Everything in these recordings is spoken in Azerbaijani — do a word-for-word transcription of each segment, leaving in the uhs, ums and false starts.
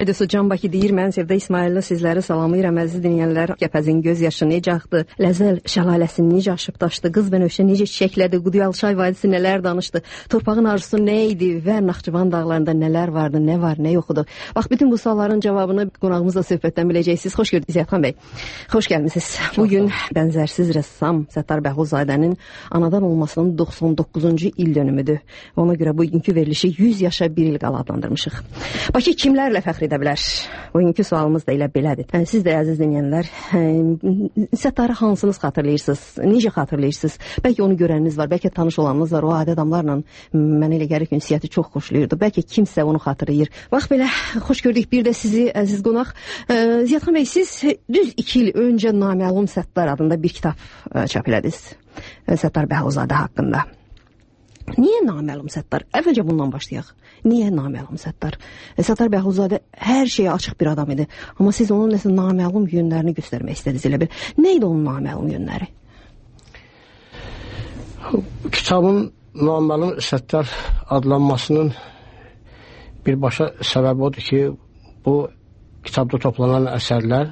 Radiosu Can Bakı deyir, mən Sevdə İsmailli sizləri salamlayıram, əziz dinləyənlər. Gəpəzin göz yaşı necə axdı, Ləzəl şəlaləsini necə aşıb daşdı, Qız Bənövşə necə çiçəklədi, Quduyalçay vadisi nələr danışdı, torpağın arzusu nə idi və Naxçıvan dağlarında nələr vardı, nə var, nə yoxudu. Bax, bütün bu sualların cavabını qonağımızla söhbətdən biləcəksiniz. Xoş gördük Ziyadxan bəy. Xoş gəlmisiniz. Bugün bənzərsiz rəssam Səttar Bəhluzadənin anadan olmasının doxsan doqquzuncu il dönümüdür. Ona görə bugünkü verilişi yüz yaşa bir il qala adlandırmışıq. Bakı kimlərlə fəxr edə bilər? Bugünkü sualımız da elə belədir. Yəni, siz də əziz dinləyənlər, Səttarı hansınız xatırlayırsınız? Necə xatırlayırsınız? Bəlkə onu görəniniz var, bəlkə tanış olanınız var. O adi adamlarla mənə elə gəlir ki, ünsiyyəti çox xoşlayırdı. Bəlkə kimsə onu xatırlayır. Bax belə, xoş gördük bir də sizi, əziz qonaq. Ziyadxan bəy, siz düz iki il öncə Naməlum Səttar adında bir kitab çap elədiniz. Səttar Bəhluzadə haqqında. Niyə Naməlum Səttar? Əvvəlcə bundan başlayaq. Niyə Naməlum Səttar? Səttar Bəhluzadə hər şeyə açıq bir adam idi. Amma siz onun nəsə naməlum yönlərini göstərmək istədiniz elə bir. Nə idi onun naməlum yönləri? Kitabın Naməlum Səttar adlanmasının birbaşa səbəbi odur ki, bu kitabda toplanan əsərlər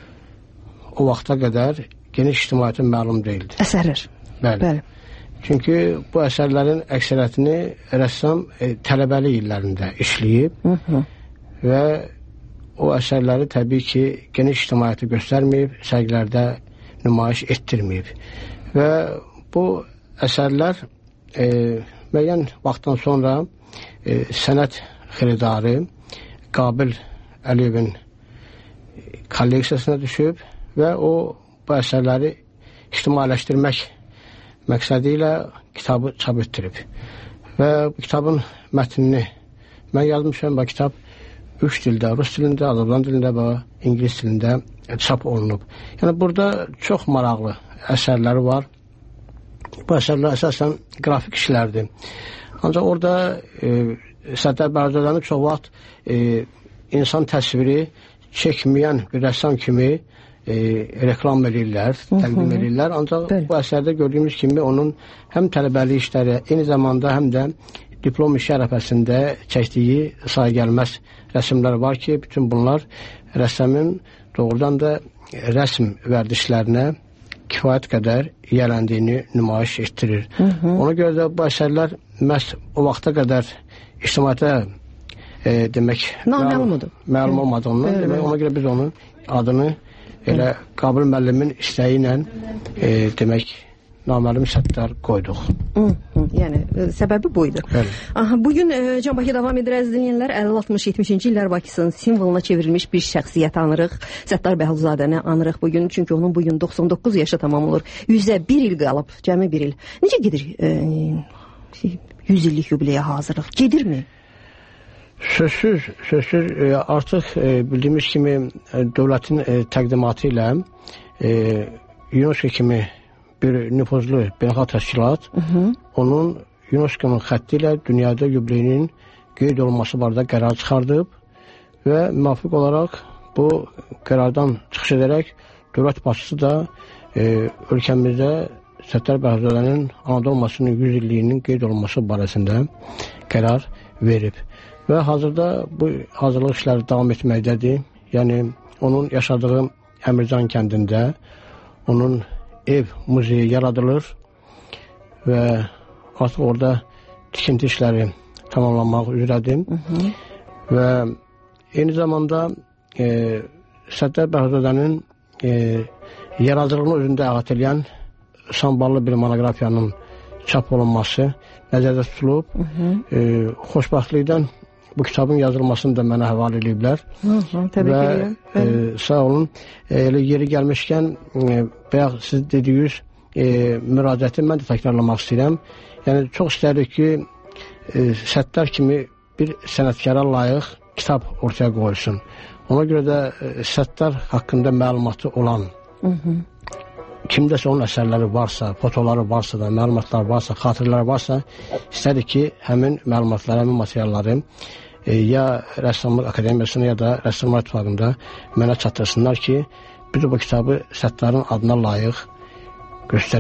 o vaxta qədər geniş ictimaiyyətə məlum deyildi. Əsərlər? Bəli. Bəli. Çünki bu əsərlərin əksəriyyətini rəssam e, tələbəli illərində işləyib hı -hı. və o əsərləri təbii ki, geniş ictimaiyyəti göstərməyib, sərgilərdə nümayiş etdirməyib. Və bu əsərlər e, müəyyən vaxtdan sonra e, sənət xiridarı Qabil Əliyevin kolleksiyasına düşüb və o bu əsərləri ictimailəşdirmək məqsədi ilə kitabı çap etdirib. Və bu kitabın mətnini mən yazmışam. Bu kitab üç dildə, rus dilində, Azərbaycan dilində və ingilis dilində çap olunub. Yəni burada çox maraqlı əsərləri var. Bu əsərlər əsasən qrafik işlərdir. Ancaq orada e, Səttar Bəhluzadəni çox vaxt e, insan təsviri çəkməyən bir rəssam kimi E, reklam edirlər, təqdim edirlər. Ancaq Bəli. bu əsərdə gördüyümüz kimi onun həm tələbəli işləri, eyni zamanda həm də diplom işi ərəfəsində çəkdiyi sayıgəlməz rəsmlər var ki, bütün bunlar rəssamın doğrudan da rəsm vərdişlərinə kifayət qədər yiyələndiyini nümayiş etdirir. Hı -hı. Ona görə də bu əsərlər məhz o vaxta qədər ictimaiyyətə e, demək naməlum məlum olmadığından demək, ona görə biz onun adını elə Qabil müəllimin istəyi ilə e, demək Naməlum Səttar qoyduq. Hı, hı, yəni e, səbəbi buydu. Aha, bugün e, Can Bakı davam edir, əziz dinləyənlər. əlli altmış yetmişinci illər Bakısının simvoluna çevrilmiş bir şəxsiyyət anırıq. Səttar Bəhluzadəni anırıq bugün. Çünki onun bugün doxsan doqquz yaşı tamam olur. yüzə bir il qalıb, cəmi bir il. Necə gedir e, yüz illik yubileyə hazırlıq? Gedirmi? Sözsüz, sözsüz e, artıq e, bildiyimiz kimi e, dövlətin e, təqdimatı ilə e, UNESCO kimi bir nüfuzlu beynəlxalq təşkilat hı -hı. onun UNESCO'nun xətti ilə dünyada yubileyinin qeyd olunması barədə qərar çıxardıb və müvafiq olaraq bu qərardan çıxış edərək dövlət başçısı da e, ölkəmizdə Səttar Bəhluzadənin anadan olmasının yüz illiyinin qeyd olunması barəsində qərar verib. Və hazırda bu hazırlıq işləri davam etməkdədir. Yəni, onun yaşadığı Əmircan kəndində onun ev muzeyi yaradılır və artıq orada tikinti işləri tamamlanmaq üzrədir. Hı -hı. Və eyni zamanda e, Səttar Bəhluzadənin e, yaradıcılığını özündə əhatə edən samballı bir monoqrafiyanın çap olunması nəzərdə tutulub. Hı -hı. E, xoşbəxtlikdən bu kitabın yazılmasını da mənə həvalə ediblər. Təbii və ki. E, sağ olun. E, elə yeri gəlmişkən e, bayaq siz dediyiniz e, müraciəti mən də təkrarlamaq istəyirəm. Yəni çox istəyirik ki e, Səttar kimi bir sənətkara layiq kitab ortaya qoyulsun. Ona görə də e, Səttar haqqında məlumatı olan hı -hı. kimdəsə onun əsərləri varsa, fotoları varsa da, məlumatlar varsa, xatirələr varsa, istədik ki, həmin məlumatları, həmin materialları e, ya Rəssamlıq Akademiyasına ya da Rəssamlar İttifaqında mənə çatdırsınlar ki, biz bu kitabı Səttarın adına layiq göstərə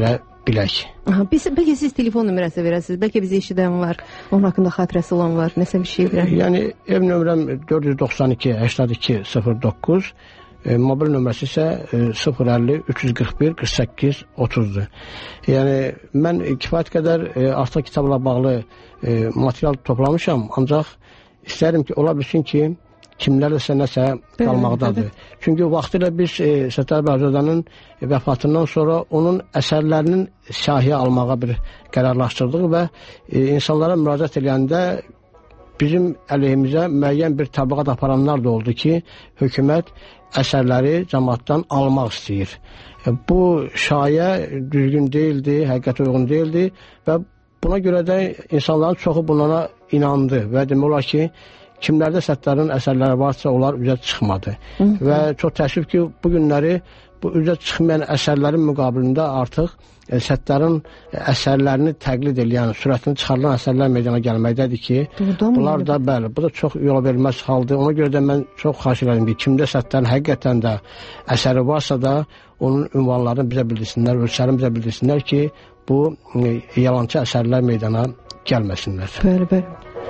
bilək. Aha, biz, bəlkə siz telefon nömrəsi verəsiniz, bəlkə bizi eşidən var, onun haqqında xatirəsi olan var, nəsə bir şey biləm. Yəni, ev nömrəm dörd yüz doxsan iki səksən iki sıfır doqquz, e, mobil nömrəsi isə e, sıfır əlli üç yüz qırx bir qırx səkkiz otuzdur. Yəni, mən kifayət qədər e, artıq kitabla bağlı e, material toplamışam, ancaq istəyirəm ki, ola bilsin ki, kimlərsə nəsə qalmaqdadır. Evet. Çünki vaxtilə biz e, Səttar Bəhzadənin e, vəfatından sonra onun əsərlərinin siyahıya almağa bir qərarlaşdırdıq və e, insanlara müraciət edəndə bizim əleyhimizə müəyyən bir təbliğat aparanlar da oldu ki, hökumət əsərləri cəmaatdan almaq istəyir. E, bu şayə düzgün deyildi, həqiqətə uyğun deyildi və buna görə də insanların çoxu bunlara inandı və demək olar ki, kimlərdə Səttarın əsərləri varsa, onlar üzə çıxmadı. Hı -hı. Və çox təəssüf ki, bu günləri bu üzə çıxmayan əsərlərin müqabilində artıq e, Səttarın əsərlərini təqlid edən, sürətini çıxarılan əsərlər meydana gəlməkdədir ki, Doğrudan bunlar da, bəli, bu da çox yola verilməz haldır. Ona görə də mən çox xahiş edirəm ki, kimdə Səttarın həqiqətən də əsəri varsa da, onun ünvanlarını bizə bildirsinlər, ölçərini bizə bildirsinlər ki, bu e, yalancı əsərlər meydana gəlməsinlər. Bəli, bəli.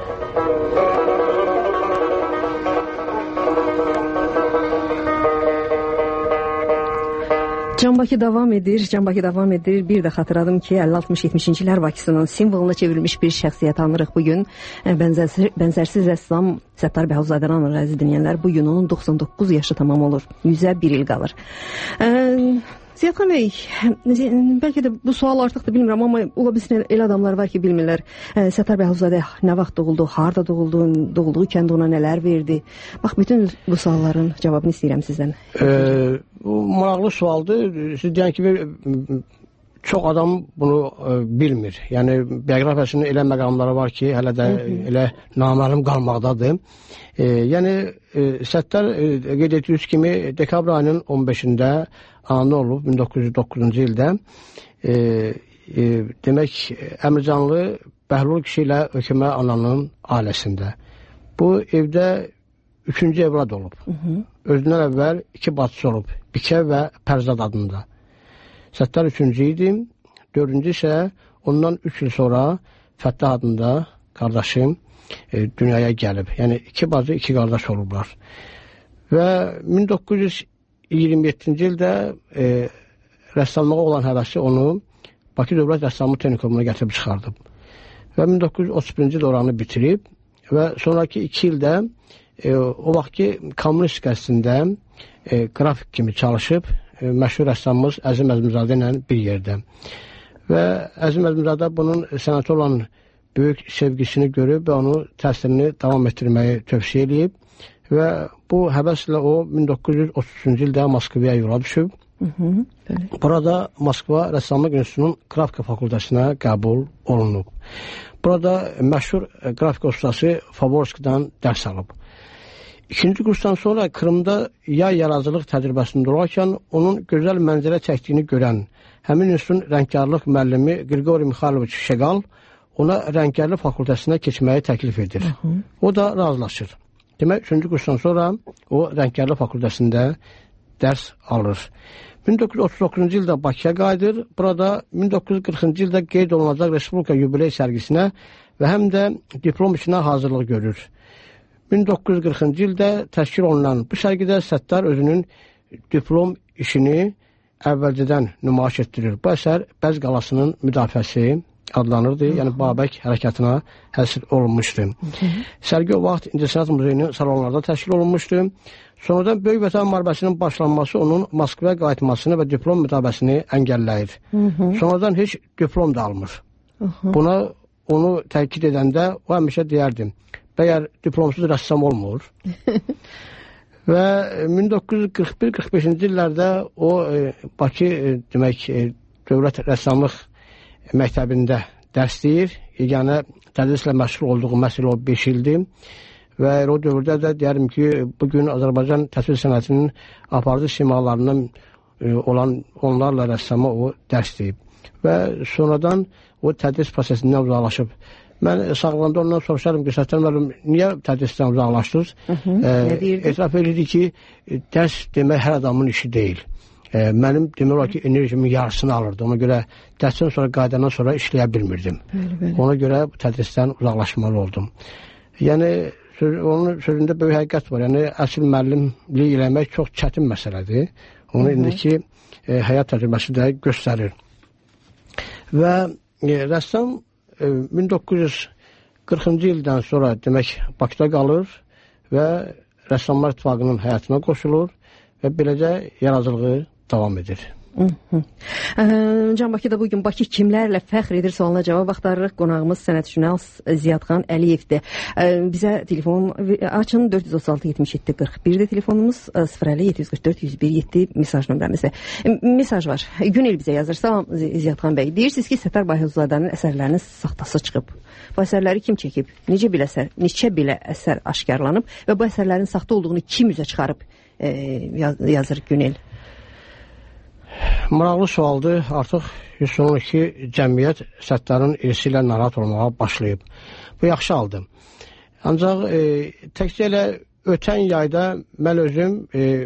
Can Bakı davam edir, Can Bakı davam edir. Bir də xatırladım ki, əlli altmış yetmişinci illər Bakısının simvoluna çevrilmiş bir şəxsiyyət tanırıq bugün. Bənzərsiz, bənzərsiz rəssam Səttar Bəhzadəni anır, əziz dinləyənlər. Bu gün onun doxsan doqquz yaşı tamam olur. yüzə bir il qalır. Ziyadxan bəy, bəlkə də bu sual artıqdır, bilmirəm, amma ola bilsin elə adamlar var ki, bilmirlər. Səttar Bəhzadə nə vaxt doğuldu, harda doğuldu, doğulduğu kəndə ona nələr verdi? Bax, bütün bu sualların cavabını istəyirəm sizdən. Ee, bu maraqlı sualdır. Siz deyən kimi, çox adam bunu e, bilmir. Yəni, bioqrafiyasının elə məqamları var ki, hələ də Hı -hı. elə naməlum qalmaqdadır. E, yəni, e, Səttar e, qeyd etdiyiniz kimi, dekabr ayının on beşində ana olub, min doqquz yüz doqquzuncu ildə. E, e, demək, Əmircanlı Bəhlul kişi ilə Hökümə ananın ailəsində. Bu evdə üçüncü evlad olub. Hı -hı. Özündən əvvəl iki bacısı olub, Bikə və Pərzad adında. Səttar üçüncü idi, dördüncü isə ondan üç il sonra Fəttah adında qardaşım e, dünyaya gəlib. Yəni, iki bacı, iki qardaş olublar. Və min doqquz yüz iyirmi yeddinci ildə e, rəssamlığa olan həvəsi onu Bakı Dövlət Rəssamlıq Texnikumuna gətirib çıxardıb. Və min doqquz yüz otuz birinci il oranı bitirib və sonraki iki ildə e, o vaxtki Kommunist qəzetində e, qrafik kimi çalışıb, e, məşhur rəssamımız Əzim Əzimzadə ilə bir yerdə. Və Əzim Əzimzadə bunun sənətə olan böyük sevgisini görüb və onu təsirini davam etdirməyi tövsiyə edib. Və bu həvəslə o min doqquz yüz otuz üçüncü ildə Moskvaya yola düşüb. Hı -hı, Burada Moskva Rəssamlıq İnstitutunun qrafika fakültəsinə qəbul olunub. Burada məşhur qrafika ustası Favorskidən dərs alıb. İkinci kursdan sonra Krımda yay yaradıcılıq təcrübəsində olarkən onun gözəl mənzərə çəkdiyini görən həmin institutun rəngkarlıq müəllimi Qriqori Mixayloviç Şeqal ona rəngkarlıq fakültəsinə keçməyi təklif edir. Hı -hı. O da razılaşır. Demək, üçüncü kursdan sonra o rəngkarlıq fakültəsində dərs alır. min doqquz yüz otuz doqquzuncu ildə Bakıya qayıdır. Burada min doqquz yüz qırxıncı ildə qeyd olunacaq Respublika Yubiley sərgisinə və həm də diplom işinə hazırlıq görür. min doqquz yüz qırxıncı ildə təşkil olunan bu sərgidə Səttar özünün diplom işini əvvəlcədən nümayiş etdirir. Bu əsər Bəz qalasının müdafiəsi adlanırdı. Hı -hı. Yəni Babək hərəkatına həsr olunmuşdu. Hı -hı. Sərgi o vaxt İncəsənət Muzeyinin salonlarda təşkil olunmuşdu. Sonradan Böyük Vətən müharibəsinin başlanması onun Moskvaya qayıtmasını və diplom mütabəsini əngəlləyir. Hı -hı. Sonradan heç diplom da almır. Hı -hı. Buna onu təkid edəndə o həmişə deyərdim. Bəyər diplomsuz rəssam olmur. Və min doqquz yüz qırx bir qırx beşinci illərdə o e, Bakı e, demək e, Dövlət Rəssamlıq məktəbində dərs deyir. Yeganə tədrislə məşğul olduğu məsələ o beş ildir. Və o dövrdə də deyərim ki, bugün Azərbaycan təsvir sənətinin aparıcı simalarından e, olan onlarla rəssama o dərs deyib. Və sonradan o tədris prosesindən uzaqlaşıb. Mən sağlanda ondan soruşarım ki, Səttar müəllim, niyə tədrisdən uzaqlaşdınız? E, etiraf edirdi ki, dərs demək hər adamın işi deyil. e, mənim demək olar ki, enerjimin yarısını alırdı. Ona görə dərsdən sonra qayıdandan sonra işləyə bilmirdim. Bəli, bəli. Ona görə bu tədrisdən uzaqlaşmalı oldum. Yəni söz, onun sözündə böyük həqiqət var. Yəni əsl müəllimlik eləmək çox çətin məsələdir. Onu Hı -hı. indiki e, həyat təcrübəsi də göstərir. Və e, rəssam e, min doqquz yüz qırxıncı ildən sonra demək Bakıda qalır və Rəssamlar İttifaqının həyatına qoşulur və beləcə yaradıcılığı davam edir. Hı -hı. Ə, Can Bakıda bugün Bakı kimlərlə fəxr edir sualına cavab axtarırıq. Qonağımız sənətşünas Ziyadxan Əliyevdir. Ə, bizə telefon açın dörd yüz otuz altı yetmiş yeddi qırx bir də telefonumuz sıfır əlli yeddi yüz qırx dörd yüz bir yeddi mesaj nömrəmizdə. Mesaj var. Günel bizə yazır. Salam Ziyadxan bəy. Deyirsiniz ki, Səttar Bayazadənin əsərlərinin saxtası çıxıb. Bu əsərləri kim çəkib? Necə belə əsər, neçə belə əsər aşkarlanıb və bu əsərlərin saxta olduğunu kim üzə çıxarıb e, yaz, yazır Günel? Maraqlı sualdır. Artıq yüz on iki cəmiyyət Səttarın irsi ilə narahat olmağa başlayıb. Bu yaxşı haldır. Ancaq e, təkcə elə ötən yayda mən özüm e,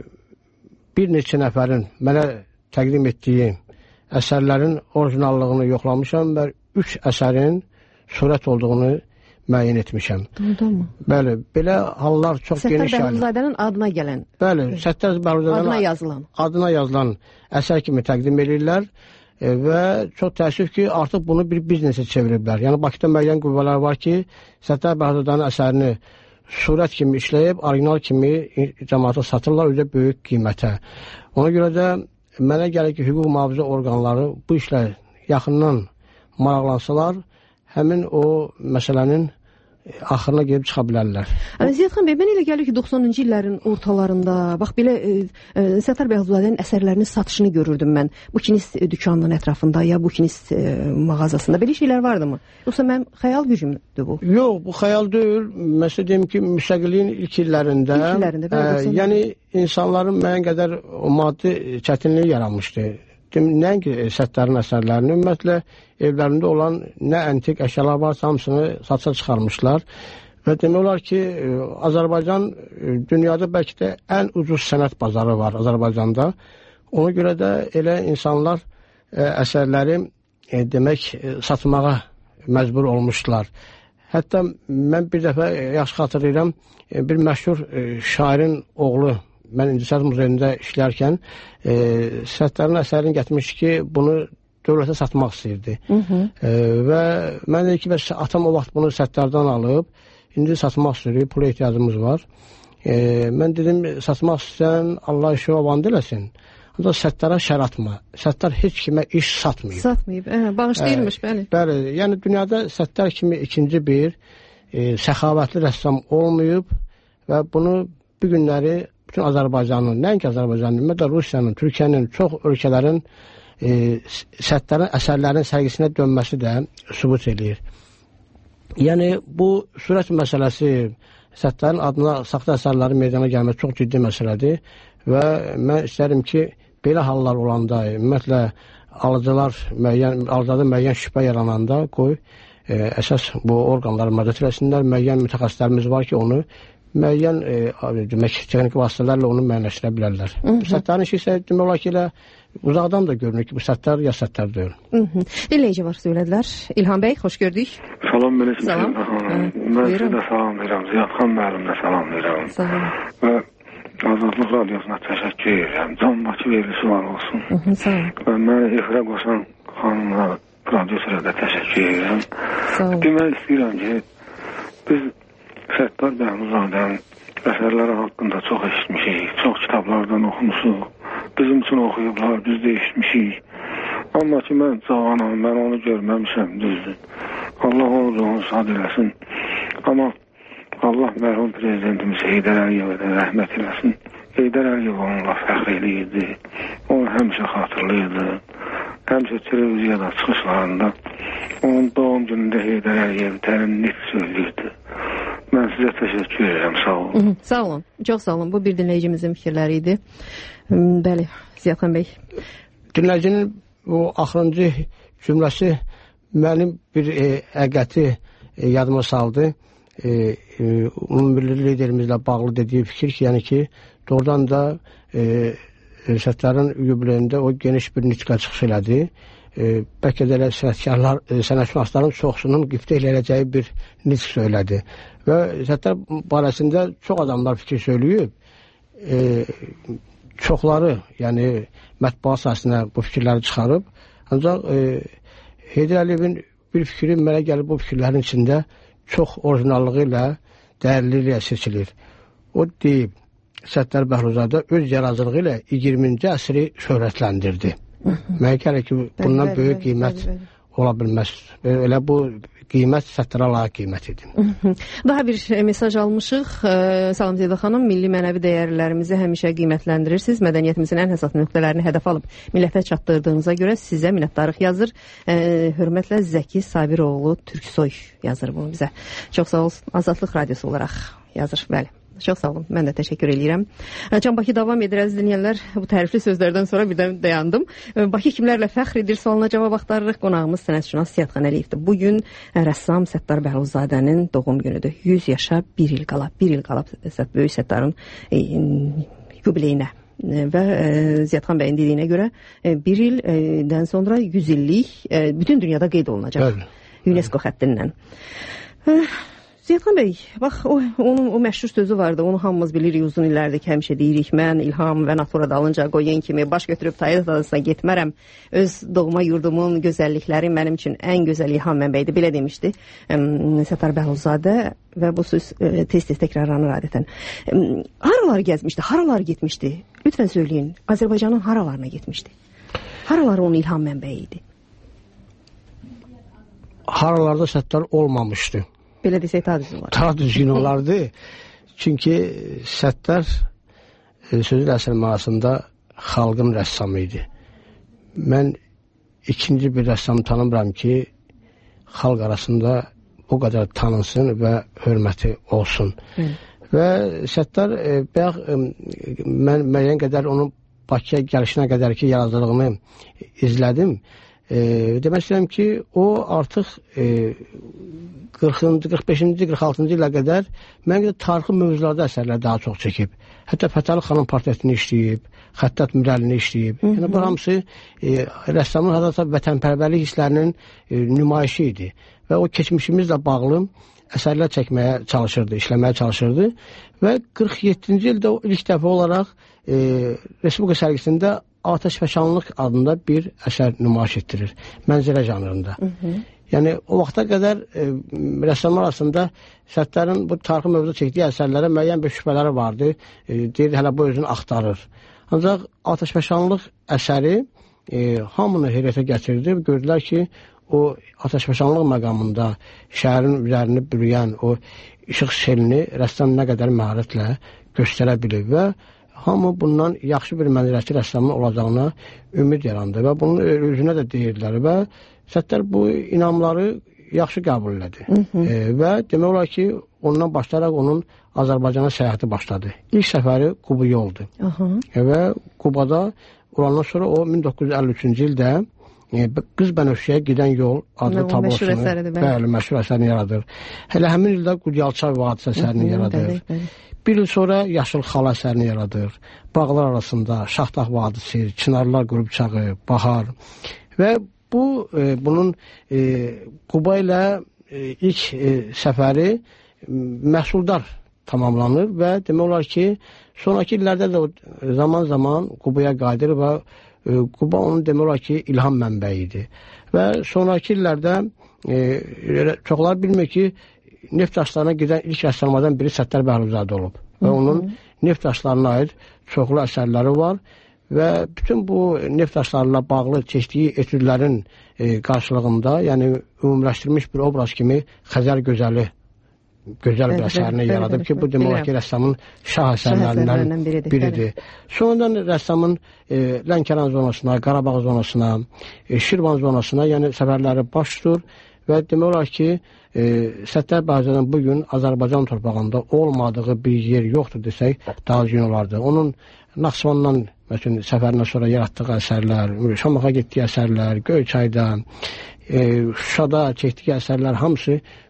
bir neçə nəfərin mənə təqdim etdiyi əsərlərin orijinallığını yoxlamışam və üç əsərin surət olduğunu müəyyən etmişəm. Doğrudanmı? Bəli, belə hallar çox Səttar geniş yayılır. Bəhluzadənin adına gələn. Bəli, Səttar Bəhluzadənin adına yazılan. adına yazılan əsər kimi təqdim edirlər e, və çox təəssüf ki, artıq bunu bir biznesə çeviriblər. Yəni Bakıda müəyyən qüvvələr var ki, Səttar Bəhluzadənin əsərini surət kimi işləyib, orijinal kimi cəmaata satırlar özə böyük qiymətə. Ona görə də mənə gəlir ki, hüquq mühafizə orqanları bu işlə yaxından maraqlansalar, həmin o məsələnin axırına gelib çıxa bilərlər. Ziyadxan bəy, mən elə gəlir ki, doxsanıncı illərin ortalarında, bax belə e, e, Səttar Bəhluzadənin əsərlərinin satışını görürdüm mən. Bu kinis dükanının ətrafında ya bu kinis e, mağazasında. Belə şeylər vardı mı? Yoxsa mənim xəyal gücümdür bu? Yox, bu xəyal deyil. Məsələn deyim ki, müstəqilliyin ilk illərində, ilk illərində ə, yəni insanların müəyyən qədər o maddi çətinliyi yaranmışdı. Nəinki Səttarın əsərlərini, ümumiyyətlə evlərində olan nə antik əşyalar varsa hamısını satışa çıxarmışlar və demək olar ki, Azərbaycan dünyada bəlkə də ən ucuz sənət bazarı var Azərbaycanda. Ona görə də elə insanlar əsərləri demək satmağa məcbur olmuşdular. Hətta mən bir dəfə yaxşı xatırlayıram, bir məşhur şairin oğlu mən İncəsənət Muzeyində işlərkən e, Səttarın əsərini gətirmişdi ki, bunu dövlətə satmaq istəyirdi. Hı -hı. E, və mən dedim ki, atam o vaxt bunu Səttardan alıb, indi satmaq istəyir, pula ehtiyacımız var. E, mən dedim, satmaq istəyən Allah işi avand eləsin. Ancaq Səttara şər atma. Səttar heç kimə iş satmayıb. Satmayıb, ə, bağışlayırmış, bəli. Bəli, yəni dünyada Səttar kimi ikinci bir e, səxavətli rəssam olmayıb və bunu bu günləri bütün Azərbaycanın, nəinki Azərbaycanın, ümumiyyətlə Rusiyanın, Türkiyənin, çox ölkələrin e, Səttarın əsərlərinin sərgisinə dönməsi də sübut edir. Yəni, bu surət məsələsi, Səttarın adına saxta əsərlərin meydana gəlməsi çox ciddi məsələdir və mən istərim ki, belə hallar olanda, ümumiyyətlə alıcılar, müəyyən, alıcıda müəyyən şübhə yarananda qoy, e, əsas bu orqanları müraciət eləsinlər, müəyyən mütəxəssislərimiz var ki, onu müəyyən e, demək, texnik vasitələrlə onu müəyyənləşdirə bilərlər. Hı -hı. Səttarın işi isə demək olar ki, elə uzaqdan da görünür ki, bu Səttar ya Səttar deyil. Dinləyici var, söylədilər. İlham bəy, xoş gördük. Salam, mələküm. Salam. Mən sizə salam verirəm. Ziyadxan müəllimlə salam verirəm. Salam. Və Azadlıq Radiosuna təşəkkür edirəm. Can Bakı verilisi var olsun. Hı -hı, sağ olun. Və məni efirə qoşan xanımla prodüserə də təşəkkür edirəm. Sağ olun. Demək istəyirəm ki, biz Səttar Bəhluzadənin əsərləri haqqında çox eşitmişik, çox kitablardan oxumuşuq. Bizim üçün oxuyublar, biz də eşitmişik. Amma ki, mən cavanam, mən onu görməmişəm, düzdür. Allah onu ruhunu şad eləsin. Amma Allah mərhum prezidentimiz Heydər Əliyevə də rəhmət eləsin. Heydər Əliyev onunla fəxr eləyirdi, onu həmişə xatırlayırdı. Həmişə televiziyada çıxışlarında onun doğum günündə Heydər Əliyev tərinnit söyləyirdi. Mən sizə təşəkkür edirəm, sağ olun. Hı -hı, sağ olun, çox sağ olun. Bu bir dinləyicimizin fikirləri idi. Bəli, Ziyadxan bəy. Dinləyicinin bu axırıncı cümləsi mənim bir e, əqəti e, yadıma saldı. E, e, Ümumilli liderimizlə bağlı dediyi fikir ki, yəni ki, doğrudan da e, e, Səttarın yubileyində o geniş bir nitqə çıxış elədi. E, bəlkə də elə sənətkarlar, e, sənətşünasların çoxsunun qiftə eləyəcəyi bir nitq söylədi. Və Səttar barəsində çox adamlar fikir söyləyib. E, çoxları, yəni mətbuat sahəsinə bu fikirləri çıxarıb. Ancaq e, Heydər Əliyevin bir fikri mənə gəlib bu fikirlərin içində çox orijinallığı ilə, dəyərliliyə seçilir. O deyib, Səttar Bəhlulzadə öz yaradıcılığı ilə iyirminci əsri şöhrətləndirdi. Mənə gəlir ki, bundan bəli, böyük bəli, qiymət bəli, bəli. ola bilməz. Elə bu qiymət Səttara layiq qiymət idi. Daha bir mesaj almışıq. Salam Zeyda xanım, milli mənəvi dəyərlərimizi həmişə qiymətləndirirsiniz. Mədəniyyətimizin ən həssas nöqtələrini hədəf alıb millətə çatdırdığınıza görə sizə minnətdarlıq yazır. Hörmətlə Zəki Sabiroğlu Türksoy yazır bunu bizə. Çox sağ olun. Azadlıq Radiosu olaraq yazır. Bəli. Çox sağ olun. Mən də təşəkkür edirəm. Can Bakı davam edir, əziz dinləyənlər. Bu tərifli sözlərdən sonra birdən dayandım. Bakı kimlərlə fəxr edir sualına cavab axtarırıq. Qonağımız sənətşünas Ziyadxan Əliyevdir. Bugün rəssam Səttar Bəhlulzadənin doğum günüdür. yüz yaşa bir il qalıb. Bir il qalıb Böyük Səttarın e, yubileyinə. Və e, Ziyadxan bəyin dediyinə görə e, bir ildən sonra yüz illik e, bütün dünyada qeyd olunacaq. Bəli. UNESCO xəttindən. E, Ziyadxan bəy, bax, o, onun o məşhur sözü vardı, onu hamımız bilirik, uzun illərdir ki, həmişə deyirik, mən ilham və natura dalınca qoyun kimi baş götürüb Tayət adasına getmərəm, öz doğma yurdumun gözəllikləri mənim üçün ən gözəl ilham mənbəyidir, belə demişdi Səttar Bəhlulzadə və bu söz tez-tez təkrarlanır adətən. Haralar gəzmişdi, haralar getmişdi? Lütfən söyləyin, Azərbaycanın haralarına getmişdi? Haralar onun ilham mənbəyi idi? Haralarda Səttar olmamışdı. Belə desək daha düzgün olardı. Daha düzgün olardı. Çünki Səttar e, sözün əsl mənasında xalqın rəssamı idi. Mən ikinci bir rəssam tanımıram ki, xalq arasında o qədər tanınsın və hörməti olsun. Hı. Və Səttar e, bayaq e, mən müəyyən qədər onun Bakıya gəlişinə qədər ki, yaradıcılığını izlədim. E, demək istəyirəm ki, o artıq e, qırxıncı, qırx beşinci, qırx altıncı ilə qədər mən qədər tarixi mövzularda əsərlər daha çox çəkib. Hətta Fətəli xanın portretini işləyib, Xəttat Mürəlini işləyib. Hı -hı. Yəni bu hamısı e, rəssamın hətta vətənpərvərlik hisslərinin e, nümayişi idi. Və o keçmişimizlə bağlı əsərlər çəkməyə çalışırdı, işləməyə çalışırdı. Və qırx yeddinci ildə o ilk dəfə olaraq e, Respublika sərgisində Atəşfəşanlıq adında bir əsər nümayiş etdirir. Mənzərə janrında. Hı -hı. Yəni o vaxta qədər e, rəssamlar arasında Səttarın bu tarixi mövzuda çəkdiyi əsərlərə müəyyən bir şübhələri vardı. E, deyirdi, hələ bu özünü axtarır. Ancaq Atəşfəşanlıq əsəri e, hamını heyrətə gətirdi. Gördülər ki, o Atəşfəşanlıq məqamında şəhərin üzərini bürüyən o işıq selini rəssam nə qədər məharətlə göstərə bilir və hamı bundan yaxşı bir mənzərəçi rəssamın olacağına ümid yarandı və bunun özünə də deyirdilər və Səttar bu inamları yaxşı qəbul elədi. Hı -hı. E, və demək olar ki, ondan başlayaraq onun Azərbaycana səyahəti başladı. İlk səfəri Qubuya oldu. E, və Qubada olandan sonra o min doqquz yüz əlli üçüncü ildə e, Qız Bənövşəyə gedən yol adlı tablosunu, bəli, məşhur əsərini yaradır. Hələ həmin ildə Qudyalçay vadisi əsərini yaradır. Bəli, bəli. Bir il sonra Yaşıl Xala əsərini yaradır. Bağlar arasında Şahdağ vadisi, Çınarlar qrupçağı, Bahar və bu e, bunun e, Quba ilə e, ilk e, səfəri məhsuldar tamamlanır və demək olar ki, sonraki illərdə də zaman-zaman Qubaya qayıdır və e, Quba onun demək olar ki, ilham mənbəyidir. Və sonraki illərdə e, çoxlar bilmir ki, neft daşlarına gedən ilk rəssamlardan biri Səttar Bəhlulzadə olub. Və onun neft daşlarına aid çoxlu əsərləri var. Və bütün bu neft daşlarına bağlı çəkdiyi etüdlərin e, qarşılığında, yəni ümumiləşdirilmiş bir obraz kimi Xəzər gözəli, gözəl bir əsərini yaradıb ki, bu demək olar ki, rəssamın şah əsərlərindən biridir. Sonradan rəssamın e, Lənkəran zonasına, Qarabağ zonasına, e, Şirvan zonasına, yəni səfərləri baş tutur və demək olar ki, e, Səttar Bəhlulzadənin bugün Azərbaycan torpağında olmadığı bir yer yoxdur desək, daha düzgün olardı. Onun Naxçıvandan məsələn, səfərindən sonra yaratdığı əsərlər, Şamaxıya getdiyi əsərlər, Göyçayda, e, Şuşada çəkdiyi əsərlər hamısı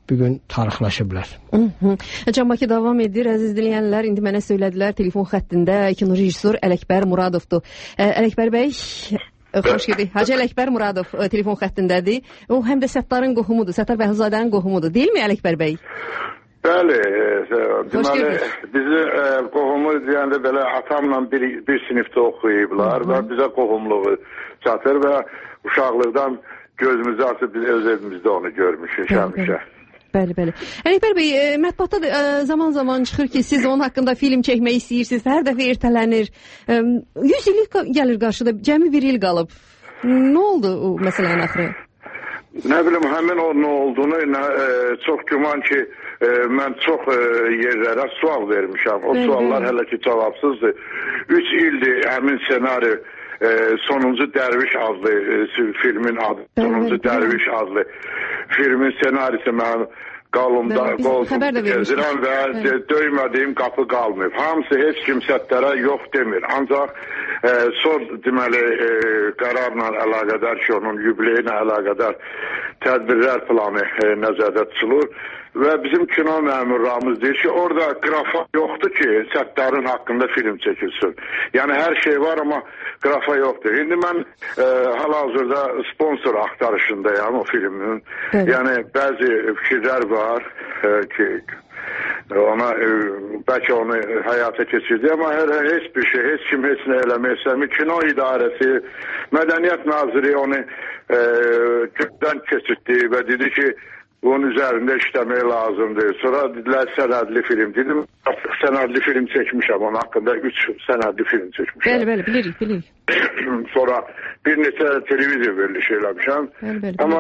bugün tarixləşiblər. Can Bakı davam edir. Əziz dinləyənlər, indi mənə söylədilər telefon xəttində kino rejissor Ələkbər Muradovdur. Ələkbər bəy, xoş gəldiniz. Hacı Ələkbər Muradov telefon xəttindədir. O həm də Səttarın qohumudur, Səttar Bəhluzadənin qohumudur. Deyilmi Ələkbər bəy? Bəli, deməli, bizi qohumu deyəndə belə atamla bir, bir sinifdə oxuyublar və bizə qohumluğu çatır və uşaqlıqdan gözümüzü açıb biz öz evimizdə onu görmüşük həmişə. Bəli, bəli. Ələkbər bəy, mətbuatda zaman zaman çıxır ki, siz onun haqqında film çəkmək istəyirsiniz, hər dəfə ertələnir. yüz illik gəlir qarşıda, cəmi bir il qalıb. Nə oldu o məsələnin axırı? Nə bilim, həmin o nə olduğunu nə, e, çox güman ki, e, mən çox e, yerlərə sual vermişəm. O bəli, suallar bəli. Hələ ki cavabsızdır. Üç ildir həmin senari e, Sonuncu Dərviş adlı e, filmin adı. Bəli, Sonuncu bəli, Dərviş bəli. adlı filmin senarisi mənim qalımda qolumda gezirəm və bəli. döymədiyim qapı qalmayıb. Hamısı heç kim Səttarə yox demir. Ancaq e, son deməli e, qərarla əlaqədar ki, onun yubileyinə əlaqədar tədbirlər planı e, nəzərdə tutulur. Və bizim kino məmurlarımız deyir ki, orada qrafa yoxdur ki, Səttarın haqqında film çəkilsin. Yəni hər şey var, amma qrafa yoxdur. İndi mən e, hal-hazırda sponsor axtarışındayım o filmin. Evet. Yəni bəzi fikirlər var e, ki, ona e, bəlkə onu həyata keçirdi, amma hər, heç bir şey, heç kim heç nə eləmək istəmir. Kino idarəsi, Mədəniyyət Naziri onu e, gözdən keçirdi və dedi ki, bunun üzərində işləmək lazımdır. Sonra dedilər sənədli film. Dedim, sənədli film çəkmişəm. Onun haqqında üç sənədli film çəkmişəm. Bəli, bəli, bilirik, bilirik. Sonra bir neçə televizyon verilişi eləmişəm. Bəli, bəli, amma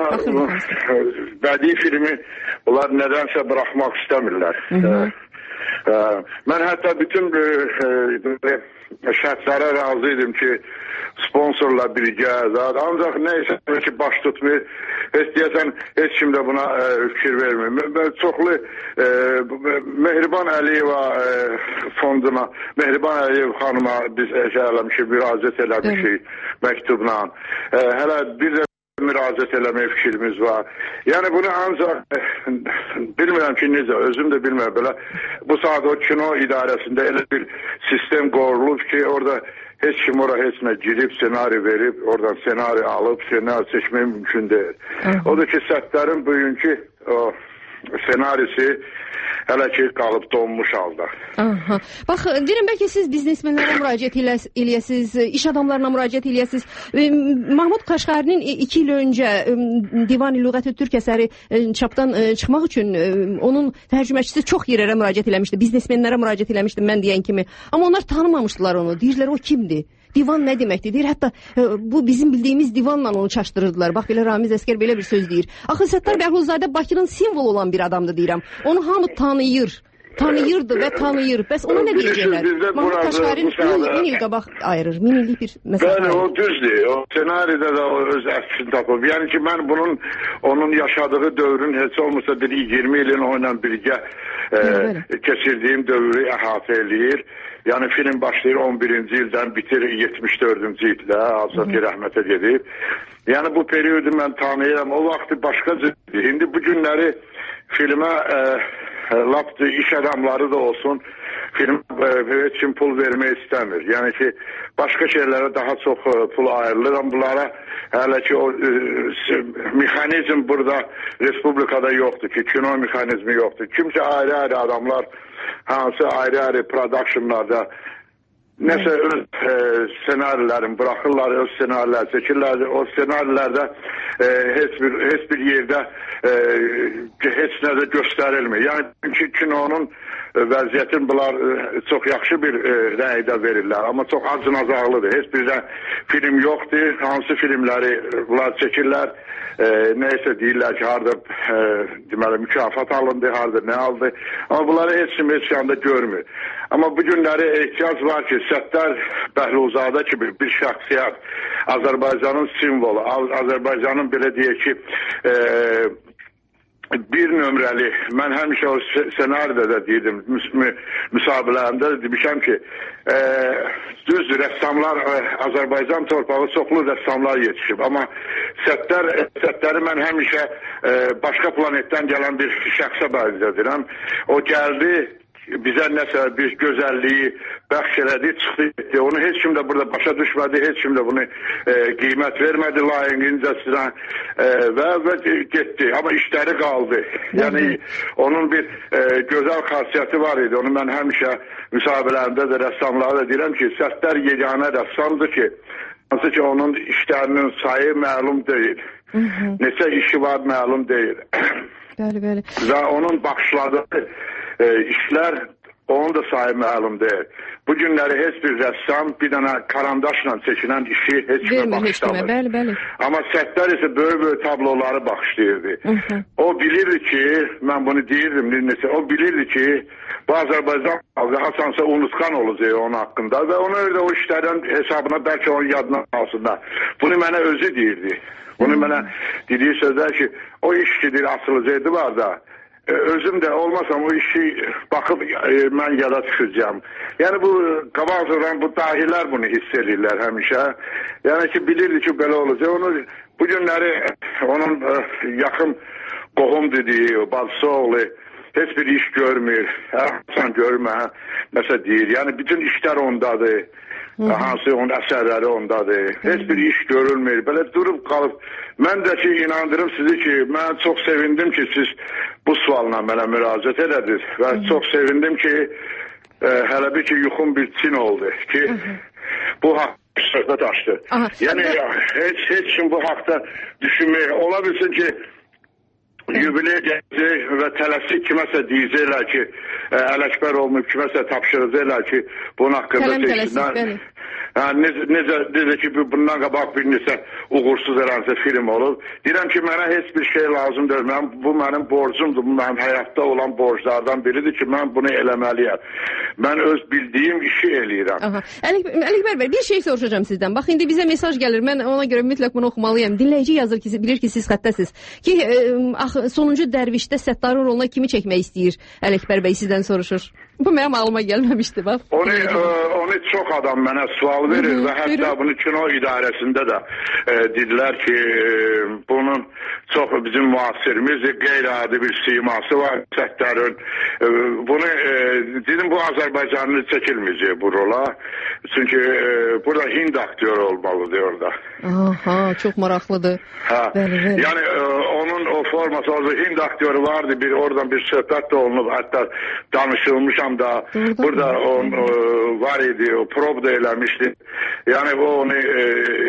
bədii filmi onlar nədənsə buraxmaq istəmirlər. Ə, ə, mən hətta bütün ə, ə, şərtlərə razı idim ki, sponsorla birgə, ancaq neysə ki, baş tutmuyor. Heç deyəsən, heç kim də buna e, fikir vermir. Çoxlu e, Mehriban Əliyeva e, fonduna, Mehriban Əliyev xanıma biz eləmişik, müraciət eləmişik məktubla. E, hələ bir də müraciət eləmək fikrimiz var. Yəni bunu ancaq e, bilmirəm ki, necə, özüm də bilmirəm belə. Bu saat o kino idarəsində elə bir sistem qorulub ki, orada heç kim ora heç nə girib, senari verib, oradan senari alıb, senari seçmək mümkün deyil. Aha. Odur ki, Səttarın bugünkü o senarisi hələ ki qalıb donmuş halda. Aha. Bax, deyirəm, bəlkə siz biznesmenlərə müraciət eləyəsiniz, iş adamlarına müraciət eləyəsiniz. Mahmud Qaşqarinin iki il öncə Divan-ı Lüğət-i Türk əsəri çapdan çıxmaq üçün onun tərcüməçisi çox yerlərə müraciət eləmişdi, biznesmenlərə müraciət eləmişdi, mən deyən kimi. Amma onlar tanımamışdılar onu, deyirlər o kimdir? Divan nə deməkdir? Deyir, hətta bu bizim bildiyimiz divanla onu çaşdırırdılar. Bax, belə Ramiz Əskər belə bir söz deyir. Axı Səttar Bəhluzadə Bakının simvolu olan bir adamdır deyirəm. Onu hamı tanıyır. Tanıyırdı və tanıyır. Bəs ona nə deyəcəklər? Mahmud Qaşqarin min il qabaq ayırır. Min illik bir məsələ. Bəli, o düzdür. O senaride də o öz əksini tapıb. Yəni ki, mən bunun, onun yaşadığı dövrün heç olmasa bir iyirmi ilin onunla birgə e, keçirdiyim dövrü əhatə eləyir. Yəni film başlayır on birinci ildən bitir yetmiş dördüncü ildə, Azad rəhmətə gedib. Yəni bu periodu mən tanıyıram. O vaxtı başqa cüzdür. İndi bu günləri filmə e, lap iş adamları da olsun, film e, heç kim pul vermək istəmir. Yəni ki, başqa şeylərə daha çox e, pul ayrılır. Amma bunlara hələ ki o e, mexanizm burada Respublikada yoxdur ki, kino mexanizmi yoxdur. Kimsə ayrı-ayrı adamlar hansı ayrı-ayrı productionlarda nəsə öz e, senarilərin buraxırlar, öz senarilər çəkirlər. O senarilərdə e, heç bir heç bir yerdə e, heç nə də göstərilmir. Yəni çünki kinonun e, vəziyyətin bunlar e, çox yaxşı bir e, rəydə verirlər, amma çox acınacaqlıdır. Heç bir də film yoxdur. Hansı filmləri bunlar çəkirlər? E, neysə deyirlər ki, harada e, deməli mükafat alındı, harada nə aldı. Amma bunları heç kim heç yanda görmür. Amma bu günləri ehtiyac var ki, Səttar Bəhluzadə kimi bir şəxsiyyət, Azərbaycanın simvolu, Azərbaycanın belə deyək ki, e, bir nömrəli, mən həmişə o senaryoda da deyirdim, müsabilərimdə də demişəm ki, e, düzdür, rəssamlar, e, Azərbaycan torpağı çoxlu rəssamlar yetişib, amma Səttar, Səttarı mən həmişə e, başqa planetdən gələn bir şəxsə bənzər edirəm. O gəldi, bizə nəsə bir gözəlliyi bəxş elədi, çıxdı, etdi. Onu heç kim də burada başa düşmədi, heç kim də bunu e, qiymət vermədi layiqincəsinə e, və, və getdi. Amma işləri qaldı. Yəni, onun bir e, gözəl xasiyyəti var idi. Onu mən həmişə müsabilərimdə də rəssamlara da deyirəm ki, Səttar yeganə rəssamdır ki, hansı ki, onun işlərinin sayı məlum deyil. Hı -hı. Neçə işi var məlum deyil. Bəli, bəli. Və onun baxışladığı e, işlər, onun da sayı məlum deyil. Bu günləri heç bir rəssam bir dənə karandaşla çəkilən işi heç kimə baxışlamır. Bəli, bəli. Amma Səttar isə böyük-böyük tabloları baxışlayırdı. Hı -hı. O bilirdi ki, mən bunu deyirdim, necə, o bilirdi ki, bu Azərbaycan hasansa unutqan olacaq onun haqqında və onu öyle o işlərdən hesabına bəlkə onun yadına alsınlar. Bunu mənə özü deyirdi. Bunu mənə dediyi sözlər ki, o iş ki, asılacaqdı var da, özüm də olmasam o işi baxıb e, mən yada düşəcəm. Yəni bu qabaq duran bu dahilər bunu hiss edirlər həmişə. Yəni ki, bilirdi ki, belə olacaq. Onu bu günləri onun e, yaxın qohum dediyi, bacısı oğlu heç bir iş görmür. Hər insan görmə, nəsə deyir. Yəni bütün işlər ondadır. Hı -hı. Hansı onun əsərləri ondadır. Heç bir iş görülmür. Belə durub qalıb. Mən də ki, inandırım sizi ki, mən çox sevindim ki, siz bu sualla mənə müraciət elədiniz. Və Hı -hı. çox sevindim ki, e, hələ bir ki, yuxum bir çin oldu ki, Hı -hı. bu haqda söhbət açdı. Aha, yəni, de... heç, heç kim bu haqda düşünmür. Ola bilsin ki, yubiley gələcək və tələsik kiməsə deyəcəklər ki, ə, Ələkbər olmayıb kiməsə tapşıracaqlar ki, bunun haqqında seçsinlər. Hə, necə, necə, necə ki, bundan qabaq bir neçə uğursuz əransə film olur. Deyirəm ki, mənə heç bir şey lazım deyil. Mən, bu mənim borcumdur, bu mənim həyatda olan borclardan biridir ki, mən bunu eləməliyəm. Mən öz bildiyim işi eləyirəm. Ələkbər bəy, bir şey soruşacağım sizdən. Bax, indi bizə mesaj gəlir, mən ona görə mütləq bunu oxumalıyam. Dinləyici yazır ki, bilir ki, siz xəttəsiz. Ki, e, ax, sonuncu dərvişdə Səttarın roluna kimi çəkmək istəyir? Ələkbər bəy sizdən soruşur. Bu mənim ağlıma gəlməmişdi, bax. Onu, e, onu çox adam mənə sual verir Hı -hı, və hətta buyurun. Bunu kino idarəsində də e, dedilər ki, e, bunun çox bizim müasirimiz qeyri-adi bir siması var Səttarın. E, bunu e, dedim, bu Azərbaycanlı çəkilməyəcək bu rola. Çünki e, burada Hind aktyoru olmalıdır orada. Aha, çox maraqlıdır. Ha, bəli, bəli. Yəni e, onun o forması, orada Hind aktyoru vardı, bir oradan bir söhbət də olunub, hətta danışılmışam da. Doğru, burada o, o, var idi, o prob da eləmişdi. Yəni bu onu e,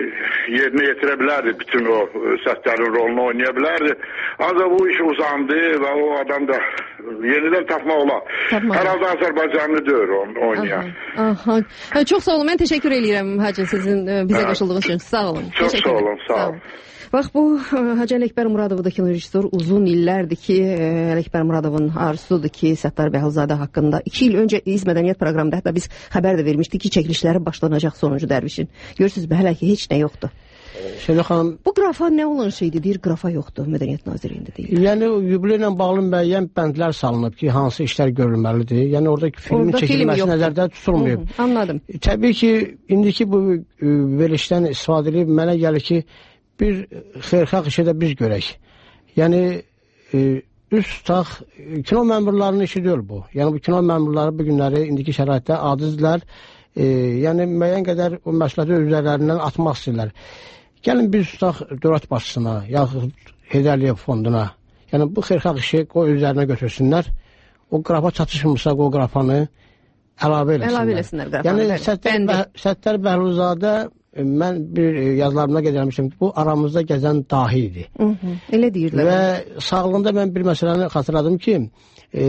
yerinə yetirə bilərdi, bütün o Səttarın rolunu oynaya bilərdi. Ancaq bu iş uzandı və o adam da yenidən tapmaq olar. Hər halda Azərbaycanlı deyir onu oynayan. Aha, aha. Çox sağ olun, mən təşəkkür edirəm Hacı sizin bizə qoşulduğunuz üçün. Sağ olun. Çox sağ olun, sağ olun. Bax, bu Hacı Ələkbər Muradov da kino rejissor uzun illərdir ki, Ələkbər Muradovun arzusudur ki, Səttar Bəhəlzadə haqqında iki il öncə İz Mədəniyyət proqramında hətta biz xəbər də vermişdik ki, çəkilişləri başlanacaq sonuncu dərvişin. Görürsünüz, hələ ki, heç nə yoxdur. Şeylə xanım, bu qrafa nə olan şeydir? Deyir, qrafa yoxdur Mədəniyyət Nazirliyində deyil. Yəni, yubileylə bağlı müəyyən bəndlər salınıb ki, hansı işlər görülməlidir. Yəni, oradakı filmin orada çəkilməsi film nəzərdə tutulmayıb. Hı -hı, anladım. Təbii ki, indiki bu verilişdən istifadə edib, mənə gəlir ki, bir xeyirxalq işə də biz görək. Yəni, e, üst tutaq, kino məmurlarının işi deyil bu. Yəni, bu kino məmurları bu günləri indiki şəraitdə acizdirlər. E, yəni, müəyyən qədər o məsuliyyəti özlərindən atmaq istəyirlər. Gəlin biz tutaq dövlət başçısına, yaxud Heydər Əliyev fonduna. Yəni, bu xeyirxalq işi qoy özlərinə götürsünlər. O qrafa çatışmırsa, o qrafanı əlavə eləsinlər. Əlavə eləsinlər qrafanı. Yəni, Səttar Bəhəlzadə mən bir yazılarımda qeyd etmişdim ki, bu aramızda gəzən dahi idi. Hı -hı, elə deyirdilər. Və sağlığında mən bir məsələni xatırladım ki, e,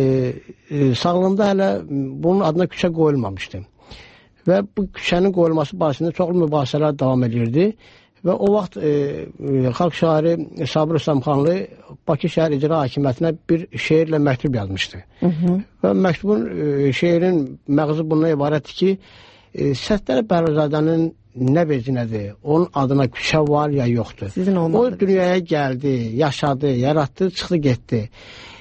e, sağlığında hələ bunun adına küçə qoyulmamışdı. Və bu küçənin qoyulması barəsində çoxlu mübahisələr davam edirdi. Və o vaxt e, xalq şairi Sabir Rüstəmxanlı Bakı şəhər icra hakimiyyətinə bir şeirlə məktub yazmışdı. Hı -hı. Və məktubun, e, şeirin məğzi bundan ibarətdir ki, e, Səttar Bəhəlzadənin nə vecinədir, onun adına küçə var ya yoxdur. O dünyaya gəldi, yaşadı, yaratdı, çıxdı, getdi.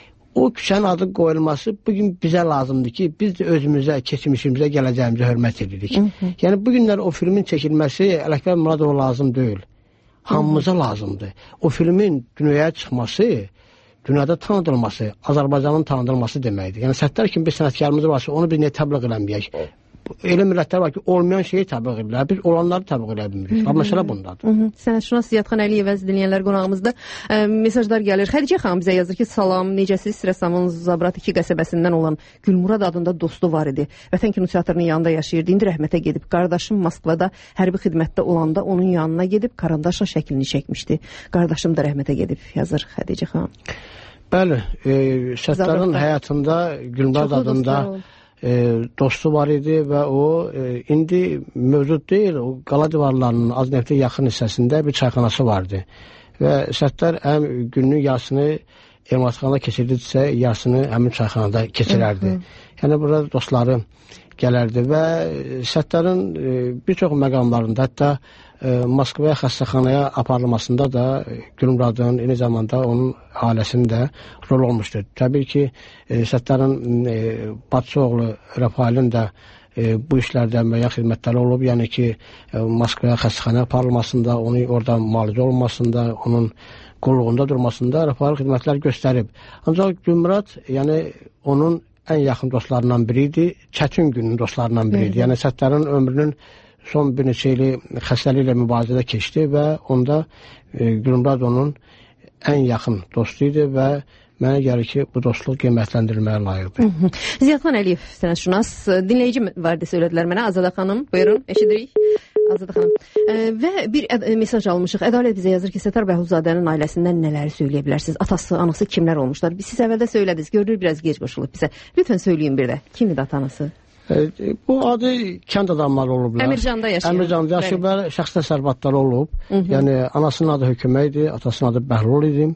O küçənin adı qoyulması bugün bizə lazımdır ki, biz də özümüzə, keçmişimizə, gələcəyimizə hörmət edirik. Hı -hı. Yəni, bugünlər o filmin çəkilməsi Ələkbər Muradova lazım deyil. Hamımıza lazımdır. O filmin dünyaya çıxması, dünyada tanıdılması, Azərbaycanın tanıdılması deməkdir. Yəni, Səttar kimi bir sənətkarımız varsa, onu biz niyə təbliğ eləməyək? Elə millətlər var ki, olmayan şeyi təbliğ edirlər. Biz olanları təbliğ edə bilmirik. Amma məsələ bundadır. Sənətşünas Ziyadxan Əliyev əziz dinləyənlər qonağımızda ə, mesajlar gəlir. Xədicə xanım bizə yazır ki, salam, necəsiz? Rəssamın Zabrat iki qəsəbəsindən olan Gülmurad adında dostu var idi. Vətən Kino Teatrının yanında yaşayırdı. İndi rəhmətə gedib. Qardaşım Moskvada hərbi xidmətdə olanda onun yanına gedib karandaşla şəklini çəkmişdi. Qardaşım da rəhmətə gedib, yazır Xədicə xanım. Bəli, e, Səttarın həyatında Gülmurad adında E, dostu var idi və o e, indi mövcud deyil, o qala divarlarının az nefti yaxın hissəsində bir çayxanası vardı və Səttar həm günün yarısını emalatxanada keçirdisə, yarısını həmin çayxanada keçirərdi. Hı -hı. Yəni burada dostları gələrdi və Səttarın e, bir çox məqamlarında, hətta e, Moskvaya xəstəxanaya aparılmasında da e, Gülmuradın, eyni zamanda onun ailəsinin də rol olmuşdur. Təbii ki, e, Səttarın e, bacısı oğlu Rafaelin də e, bu işlərdə müəyyən xidmətləri olub. Yəni ki, e, Moskvaya xəstəxanaya aparılmasında, onun orada müalicə olmasında, onun qulluğunda durmasında Rafael xidmətlər göstərib. Ancaq Gülmurad, yəni onun ən yaxın dostlarından biri idi, çətin günün dostlarından biri idi. Yəni Səttarın ömrünün son bir neçə ili xəstəliklə mübarizədə keçdi və onda e, Gülmurad onun ən yaxın dostu idi və mənə gəlir ki, bu dostluq qiymətləndirilməyə layiqdir. Ziyadxan Əliyev sənətşünas, dinləyici vardı söylədilər mənə. Azada xanım, buyurun, eşidirik. Azada xanım. E, və bir mesaj almışıq. Ədalət bizə yazır ki, Səttar Bəhluzadənin ailəsindən nələri söyləyə bilərsiniz? Atası, anası kimlər olmuşlar? Siz əvvəldə söylədiniz, görünür biraz gec qoşulub bizə. Lütfən söyləyin bir də. Kimdir atanası? E, bu adı kənd adamları olublar. Əmircanda yaşayır. Əmircanda yaşayıblar, şəxsi təsərrüfatları olub. Hı -hı. Yəni, anasının adı Hökümə idi, atasının adı Bəhlul idi.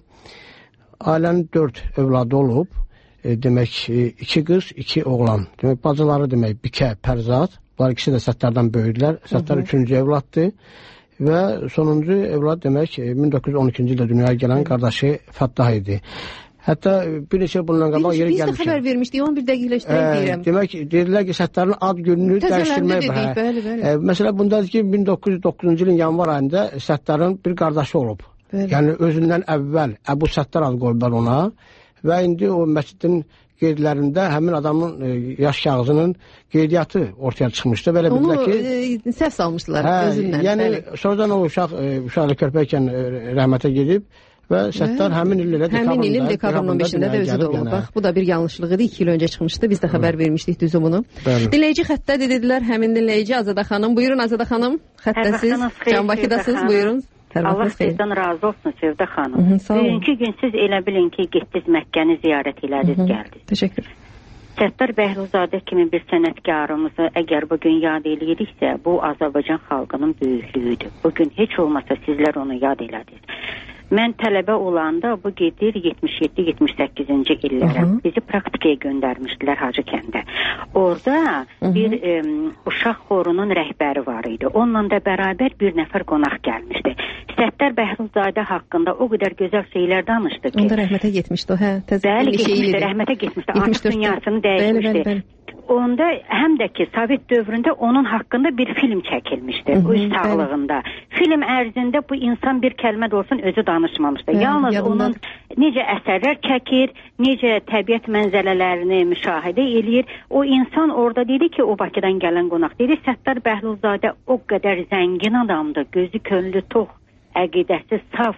Ailənin dörd övladı olub. E, demək, iki qız, iki oğlan. Demək, bacıları demək, Bikə, Pərzad. Bunlar ikisi də Səttardan böyüdülər. Səttar üçüncü evladdır. Və sonuncu evlad demək, min doqquz yüz on ikinci ildə dünyaya gələn qardaşı Fəttah idi. Hətta bir neçə bundan qabaq yeri gəlmişəm. Biz də xəbər vermişdik, onu bir dəqiqləşdirək deyirəm. Demək, deyirlər ki, Səttarın ad gününü dəyişdirmək var. Bəli, bəli. E, məsələ bundadır ki, min doqquz yüz doqquzuncu ilin yanvar ayında Səttarın bir qardaşı olub. Bəli. Yəni, özündən əvvəl Əbu Səttar adı qoyublar ona və indi o məscidin qeydlərində həmin adamın e, yaş kağızının qeydiyyatı ortaya çıxmışdı. Belə onu ki, e, səhv salmışdılar hə, özündən. Yəni, bəli. Sonradan o uşaq, e, uşaqlı körpəykən e, rəhmətə gedib və Səttar həmin il ilə həmin ilin dekabrın on beşində də özü də olub. Bax, bu da bir yanlışlıq idi. iki il öncə çıxmışdı. Biz də xəbər vermişdik düzü bunu. Bəli. Dinləyici xəttədir dedilər. Həmin dinləyici Azada xanım. Buyurun Azada xanım. Xəttəsiz. Can Bakıdasınız. Buyurun. Allah sizdən razı olsun Sevdə xanım. Bugünkü gün siz elə bilin ki, getdiniz Məkkəni ziyarət elədiniz, gəldiniz. Təşəkkür. Səttar Bəhluzadə kimi bir sənətkarımızı əgər bugün yad eləyiriksə, bu Azərbaycan xalqının böyüklüyüdür. Bugün heç olmasa sizlər onu yad elədiniz. Mən tələbə olanda bu gedir yetmiş yeddi yetmiş səkkizinci illərə. Bizi praktikaya göndərmişdilər Hacı kəndə. Orada Hı -hı. bir e, uşaq xorunun rəhbəri var idi. Onunla da bərabər bir nəfər qonaq gəlmişdi. Səttar Bəhluzadə haqqında o qədər gözəl şeylər danışdı ki. Onda rəhmətə getmişdi o, hə? Bəli, getmişdi, rəhmətə getmişdi. Artıq dünyasını dəyişmişdi. Bəli, bəli, bəli. Onda həm də ki, Sovet dövründə onun haqqında bir film çəkilmişdi, Hı-hı, öz sağlığında. Bəli. Film ərzində bu insan bir kəlmə də olsun özü danışmamışdı. Bəli, Yalnız yadımdan. Onun necə əsərlər çəkir, necə təbiət mənzərələrini müşahidə eləyir. O insan orada dedi ki, o Bakıdan gələn qonaq dedi, Səttar Bəhluzadə o qədər zəngin adamdır, gözü könlü tox, əqidəsi saf,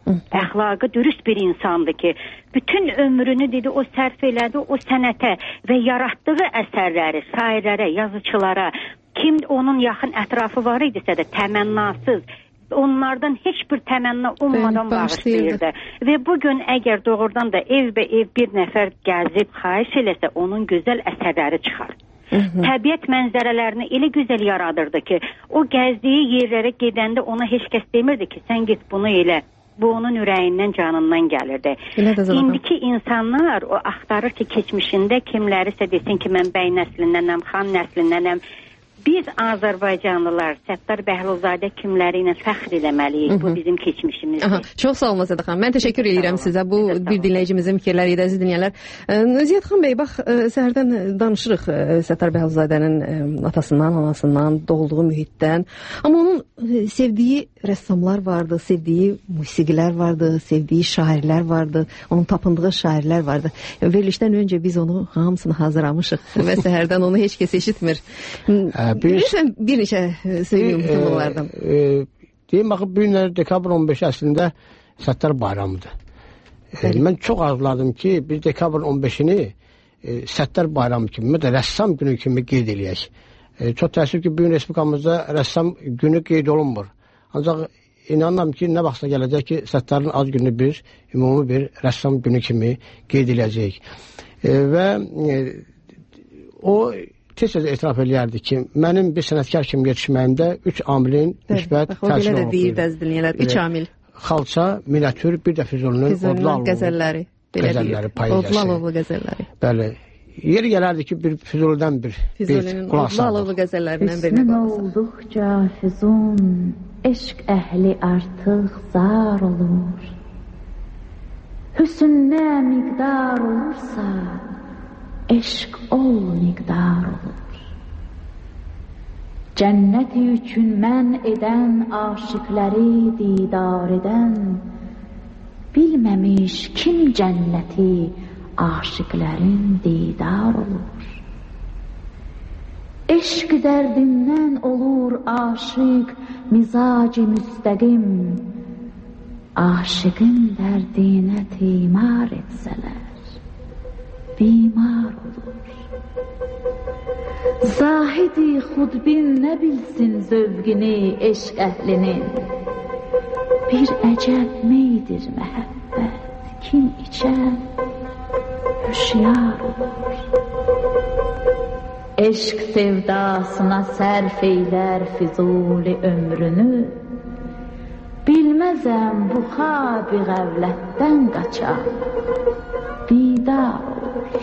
əxlaqı dürüst bir insandır ki, bütün ömrünü dedi o sərf elədi o sənətə və yaratdığı əsərləri şairlərə, yazıçılara, kim onun yaxın ətrafı var idisə də təmənnasız, onlardan heç bir təmənna olmadan bağışlayırdı. Və bugün əgər doğrudan da evbə ev bir nəfər gəzib xahiş eləsə onun gözəl əsərləri çıxar. Hı -hı. Təbiət mənzərələrini elə gözəl yaradırdı ki, o gəzdiyi yerlərə gedəndə ona heç kəs demirdi ki, sən git bunu elə. Bu onun ürəyindən, canından gəlirdi. İndiki insanlar o axtarır ki, keçmişində kimlərisə desin ki, mən bəy nəslindənəm, xan nəslindənəm. biz Azərbaycanlılar Səttar Bəhlulzadə kimləri ilə fəxr eləməliyik. Bu bizim keçmişimizdir. Aha, çox sağ olun Ziyad xanım. Mən təşəkkür edirəm sizə. Bu bir dinləyicimizin fikirləri idi, əziz dinləyənlər. Ziyad xan bəy, bax səhərdən danışırıq Səttar Bəhlulzadənin atasından, anasından, doğulduğu mühitdən. Amma onun sevdiyi rəssamlar vardı, sevdiyi musiqilər vardı, sevdiyi şairlər vardı, onun tapındığı şairlər vardı. Verilişdən öncə biz onu hamısını hazırlamışıq və səhərdən onu heç kəs eşitmir. Bilirsən, bir neçə söyləyim bütün bunlardan. Deyim, baxıb, bu günlər dekabr on beşi əslində Səttar bayramıdır. Mən çox arzuladım ki, biz dekabr on beşini Səttar bayramı kimi, də rəssam günü kimi qeyd eləyək. Çox təəssüf ki, bugün Respublikamızda rəssam günü qeyd olunmur. Ancaq inanıram ki, nə vaxtsa gələcək ki, Səttarın ad günü biz ümumi bir rəssam günü kimi qeyd eləyəcəyik. Və o tez-tez etiraf eləyərdi ki, mənim bir sənətkar kimi yetişməyimdə üç amilin müsbət təsir olub. O belə də deyir bəzi dinləyənlər, üç amil. Xalça, miniatür, bir də Füzulinin Odlalovlu qəzəlləri, Odlalovlu qəzəlləri. Bəli. Yeri gələrdi ki, bir Füzulidən bir Füzulinin Odlalovlu qəzəllərindən birini qılsın. Olduqca Füzun, eşq əhli artıq zar olur. Hüsnə miqdar olursa, eşq ol miqdar olur. Cənnəti üçün mən edən aşıqləri didar edən, bilməmiş kim cənnəti aşıqlərin didar olur. Eşq dərdindən olur aşıq mizac-ı müstəqim, aşıqın dərdinə timar etsələr, bimar olur. Zahidi xudbin nə bilsin zövqini eşq əhlinin, bir əcəb meydir məhəbbət, kim içər, hüşyar olur. Eşq sevdasına sərf eylər Füzuli ömrünü, bilməzəm bu xab-i qəvlətdən qaçar, bidar olur.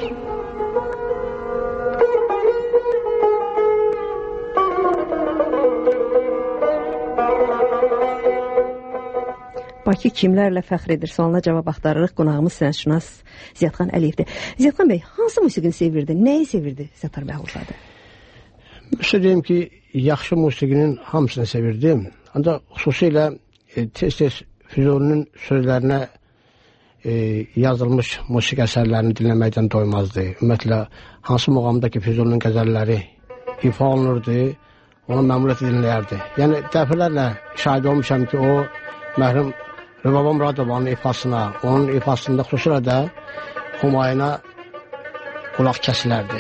Bakı kimlərlə fəxr edir? Sualına cavab axtarırıq. Qonağımız sənətşünas Ziyadxan Əliyevdir. Ziyadxan bəy, hansı musiqini sevirdi? Nəyi sevirdi Səttar Bəhlulzadə? Müsə deyim ki, yaxşı musiqinin hamısını sevirdim. Ancaq xüsusilə e, tez-tez Füzulinin sözlərinə e, yazılmış musiqi əsərlərini dinləməkdən doymazdı. Ümumiyyətlə, hansı muğamdakı Füzulinin qəzəlləri ifa olunurdu, onu məmnuniyyət dinləyərdi. Yəni, dəfələrlə şahid olmuşam ki, o mərhum Rübaba Muradovanın ifasına, onun ifasında xüsusilə də Humayuna qulaq kəsilərdi.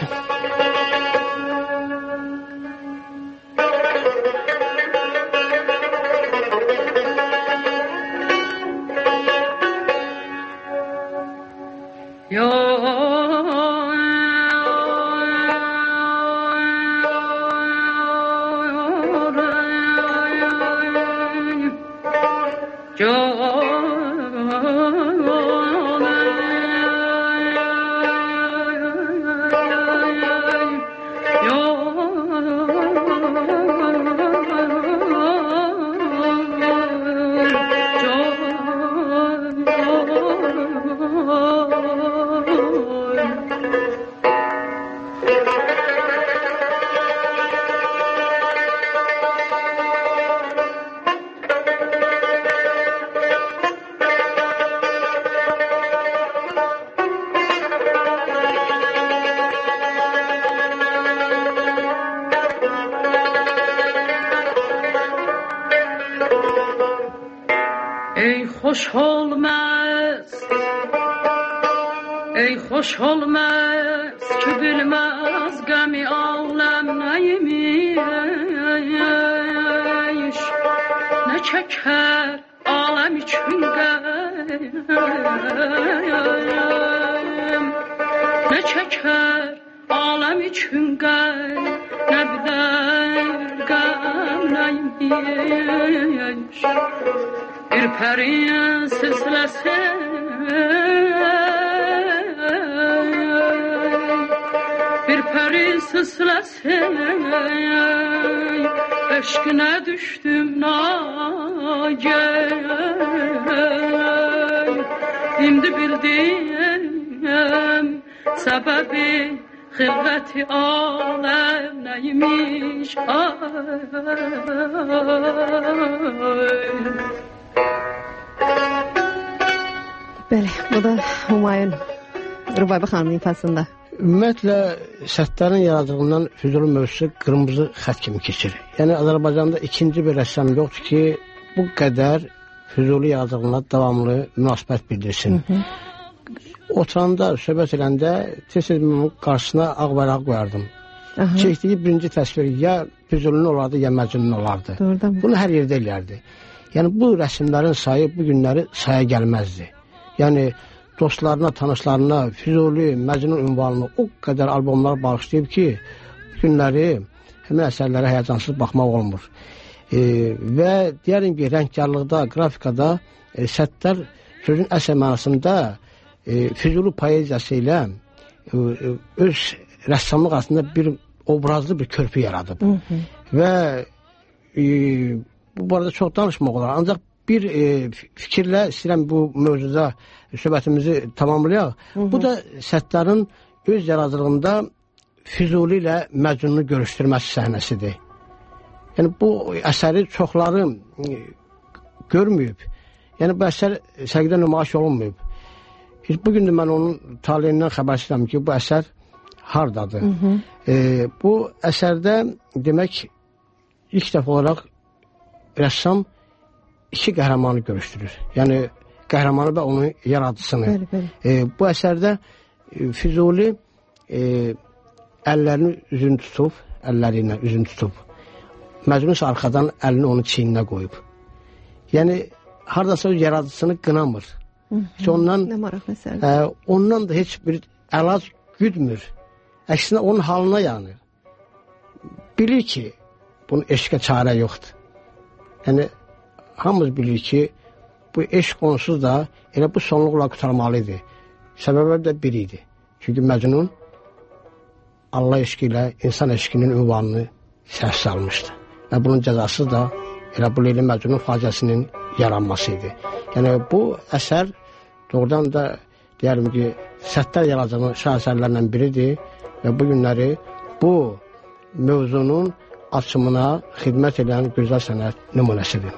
خوش olmaz, ey hoş olmaz ki bilmez gami alem neymiş, ne çeker alem için gam, ne çeker alem için gam, ne bilir gam neymiş. Bir pərin süsləsin, bir pərin süsləsin. ıslasın eşkine düştüm nagey indi bildim sebebi xilqəti aləm nəymiş ay. Bəli, bu da Humayun Rübabə xanımın ifasında. Ümumiyyətlə, Səttarın yaradığından Füzuli mövzusu qırmızı xət kimi keçir. Yəni, Azərbaycanda ikinci bir rəssam yoxdur ki, bu qədər Füzuli yaradığına davamlı münasibət bildirsin. Hı -hı. Oturanda, söhbət eləndə tez-tez qarşısına ağ vəraq qoyardım. Aha. Çəkdiyi birinci təsvir ya Füzulinin olardı, ya Məcnunun olardı. Doğrudan. Bunu hər yerdə eləyərdi. Yəni, bu rəsmlərin sayı bu günləri saya gəlməzdi. Yəni, dostlarına, tanışlarına Füzuli, Məcnun ünvanını o qədər albomlar bağışlayıb ki, günləri həmin əsərlərə həyəcansız baxmaq olmur. E, və deyərim ki, rəngkarlıqda, qrafikada e, Səttar sözün əsl mənasında e, Füzuli poeziyası ilə e, öz rəssamlıq arasında bir obrazlı bir körpü yaradıb. Hı -hı. Və e, bu barədə çox danışmaq olar. Ancaq bir e, fikirlə istəyirəm bu mövzuda söhbətimizi tamamlayaq. Hı -hı. Bu da Səttarın öz yaradıcılığında Füzuli ilə Məcnunu görüşdürməsi səhnəsidir. Yəni bu əsəri çoxları e, görməyib. Yəni bu əsər sərgidə nümayiş olunmayıb. Bugün də mən onun talihindən xəbərçiyəm ki, bu əsər hardadır? Hı -hı. E, bu əsərdə demək ilk dəfə olaraq rəssam iki qəhrəmanı görüşdürür. Yəni qəhrəmanı və onun yaradıcısını. Bəli, bəli. E, bu əsərdə e, Füzuli e, əllərini üzünü tutub, əlləri ilə üzünü tutub. Məcnun arxadan əlini onun çiyninə qoyub. Yəni hardasa öz yaradıcısını qınamır. Hı -hı. Ondan, nə maraq məsələ. E, ondan da heç bir əlac güdmür. Əksinə onun halına yanır. Bilir ki, bunun eşqə çarə yoxdur. Yəni hamımız bilir ki, bu eşq onsuz da elə bu sonluqla qutarmalıdır. Səbəbi də bir idi. Çünki Məcnun Allah eşqi ilə insan eşqinin ünvanını səhv salmışdı. Və bunun cəzası da elə bu Leyli Məcnun faciəsinin yaranması idi. Yəni bu əsər doğrudan da deyərim ki, Səttar yaradıcının şahesərlərlə biridir və bu günləri bu mövzunun açımına xidmət edən gözəl sənət nümunəsidir.